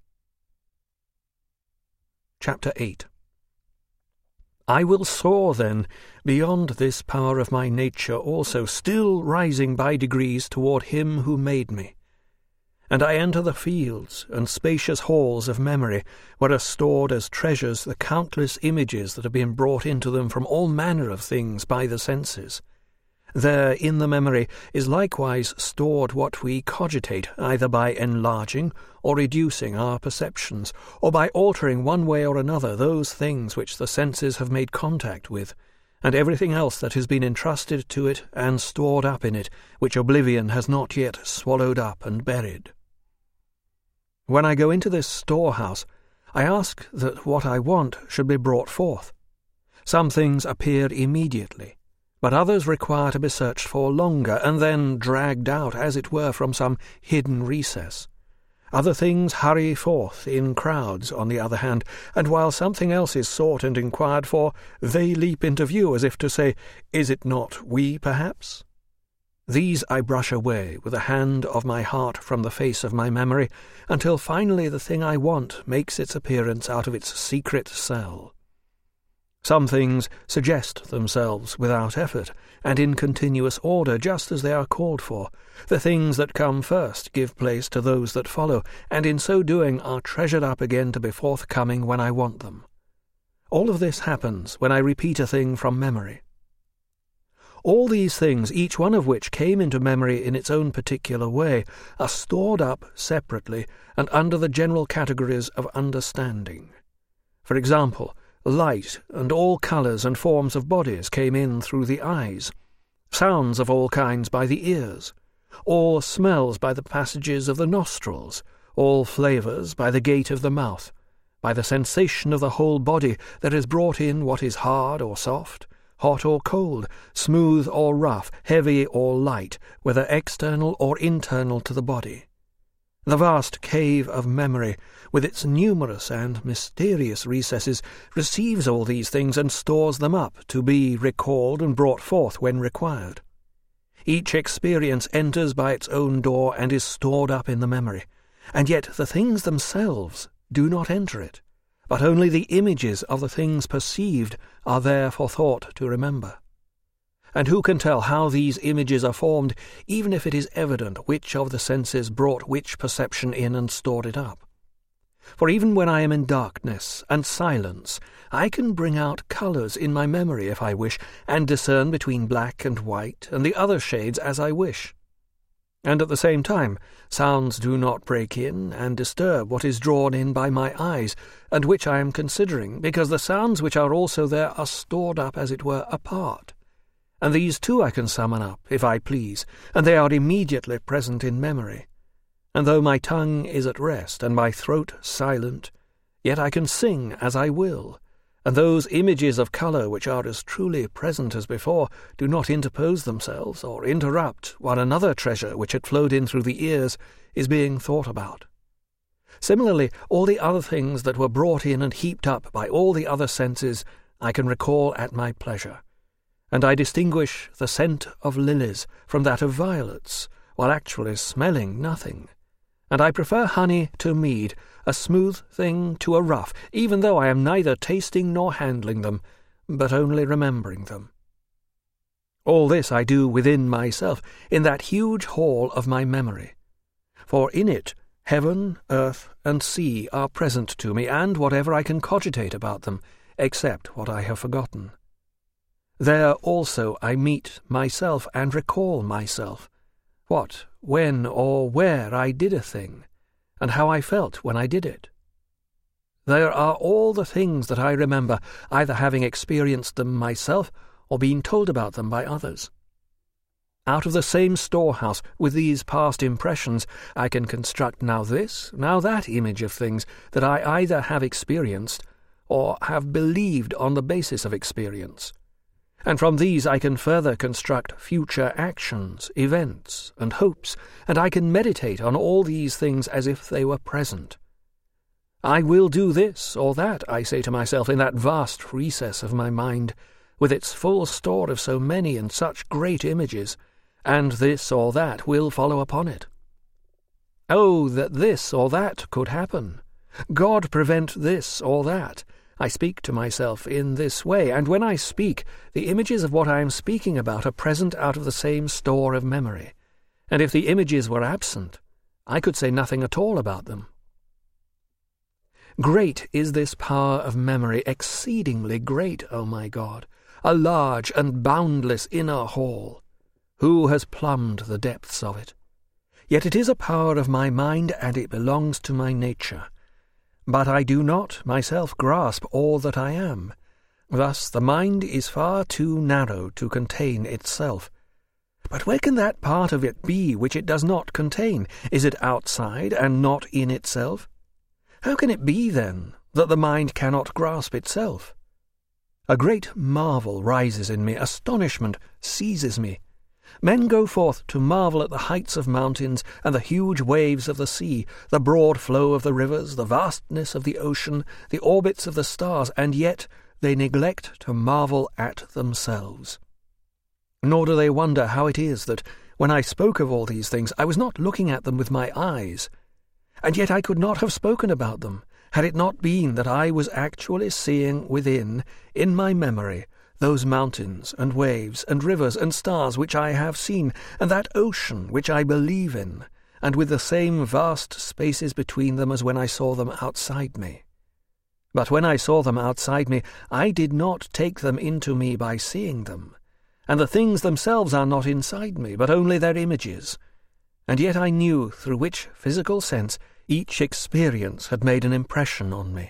Chapter eight. I will soar, then, beyond this power of my nature also, still rising by degrees toward him who made me. And I enter the fields and spacious halls of memory, where are stored as treasures the countless images that have been brought into them from all manner of things by the senses. There in the memory is likewise stored what we cogitate, either by enlarging or reducing our perceptions, or by altering one way or another those things which the senses have made contact with, and everything else that has been entrusted to it and stored up in it, which oblivion has not yet swallowed up and buried. When I go into this storehouse, I ask that what I want should be brought forth. Some things appear immediately, but others require to be searched for longer, and then dragged out, as it were, from some hidden recess. Other things hurry forth in crowds, on the other hand, and while something else is sought and inquired for, they leap into view as if to say, "Is it not we, perhaps?" These I brush away with a hand of my heart from the face of my memory, until finally the thing I want makes its appearance out of its secret cell. Some things suggest themselves without effort, and in continuous order, just as they are called for. The things that come first give place to those that follow, and in so doing are treasured up again to be forthcoming when I want them. All of this happens when I repeat a thing from memory. All these things, each one of which came into memory in its own particular way, are stored up separately and under the general categories of understanding. For example, light and all colours and forms of bodies came in through the eyes, sounds of all kinds by the ears, all smells by the passages of the nostrils, all flavours by the gate of the mouth, by the sensation of the whole body that has brought in what is hard or soft, hot or cold, smooth or rough, heavy or light, whether external or internal to the body. The vast cave of memory, with its numerous and mysterious recesses, receives all these things and stores them up to be recalled and brought forth when required. Each experience enters by its own door and is stored up in the memory, and yet the things themselves do not enter it, but only the images of the things perceived are there for thought to remember. And who can tell how these images are formed, even if it is evident which of the senses brought which perception in and stored it up? For even when I am in darkness and silence, I can bring out colours in my memory if I wish, and discern between black and white and the other shades as I wish. And at the same time, sounds do not break in and disturb what is drawn in by my eyes, and which I am considering, because the sounds which are also there are stored up, as it were, apart. And these too I can summon up, if I please, and they are immediately present in memory. And though my tongue is at rest, and my throat silent, yet I can sing as I will, and those images of colour which are as truly present as before do not interpose themselves or interrupt while another treasure which had flowed in through the ears is being thought about. Similarly, all the other things that were brought in and heaped up by all the other senses I can recall at my pleasure, and I distinguish the scent of lilies from that of violets, while actually smelling nothing. And I prefer honey to mead, a smooth thing to a rough, even though I am neither tasting nor handling them, but only remembering them. All this I do within myself, in that huge hall of my memory. For in it heaven, earth, and sea are present to me, and whatever I can cogitate about them, except what I have forgotten. There also I meet myself and recall myself, what, when, or where I did a thing, and how I felt when I did it. There are all the things that I remember, either having experienced them myself or been told about them by others. Out of the same storehouse with these past impressions, I can construct now this, now that image of things that I either have experienced or have believed on the basis of experience. And from these I can further construct future actions, events, and hopes, and I can meditate on all these things as if they were present. I will do this or that, I say to myself, in that vast recess of my mind, with its full store of so many and such great images, and this or that will follow upon it. Oh, that this or that could happen! God prevent this or that! I speak to myself in this way, and when I speak, the images of what I am speaking about are present out of the same store of memory, and if the images were absent, I could say nothing at all about them. Great is this power of memory, exceedingly great, O my God, a large and boundless inner hall. Who has plumbed the depths of it? Yet it is a power of my mind, and it belongs to my nature. But I do not myself grasp all that I am. Thus the mind is far too narrow to contain itself. But where can that part of it be which it does not contain? Is it outside and not in itself? How can it be, then, that the mind cannot grasp itself? A great marvel rises in me, astonishment seizes me. Men go forth to marvel at the heights of mountains and the huge waves of the sea, the broad flow of the rivers, the vastness of the ocean, the orbits of the stars, and yet they neglect to marvel at themselves. Nor do they wonder how it is that, when I spoke of all these things, I was not looking at them with my eyes, and yet I could not have spoken about them, had it not been that I was actually seeing within, in my memory, those mountains and waves and rivers and stars which I have seen, and that ocean which I believe in, and with the same vast spaces between them as when I saw them outside me. But when I saw them outside me, I did not take them into me by seeing them, and the things themselves are not inside me, but only their images. And yet I knew through which physical sense each experience had made an impression on me.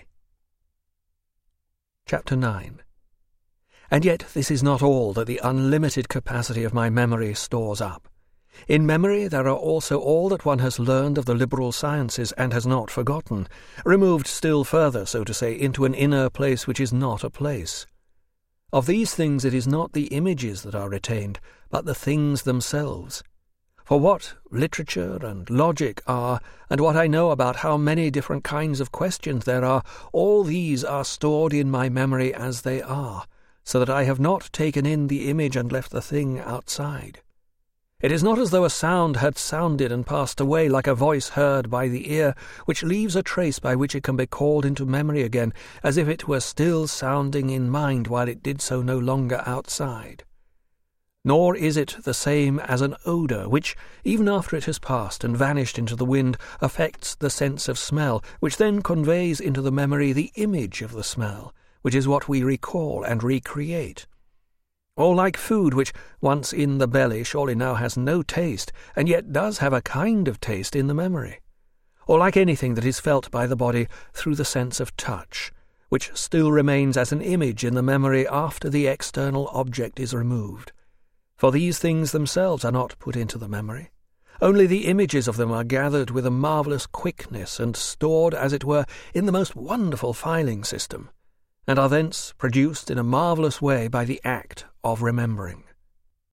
Chapter nine. And yet this is not all that the unlimited capacity of my memory stores up. In memory there are also all that one has learned of the liberal sciences and has not forgotten, removed still further, so to say, into an inner place which is not a place. Of these things it is not the images that are retained, but the things themselves. For what literature and logic are, and what I know about how many different kinds of questions there are, all these are stored in my memory as they are, so that I have not taken in the image and left the thing outside. It is not as though a sound had sounded and passed away, like a voice heard by the ear, which leaves a trace by which it can be called into memory again, as if it were still sounding in mind while it did so no longer outside. Nor is it the same as an odour, which, even after it has passed and vanished into the wind, affects the sense of smell, which then conveys into the memory the image of the smell, which is what we recall and recreate. Or like food which, once in the belly, surely now has no taste, and yet does have a kind of taste in the memory. Or like anything that is felt by the body through the sense of touch, which still remains as an image in the memory after the external object is removed. For these things themselves are not put into the memory. Only the images of them are gathered with a marvellous quickness and stored, as it were, in the most wonderful filing system, and are thence produced in a marvellous way by the act of remembering.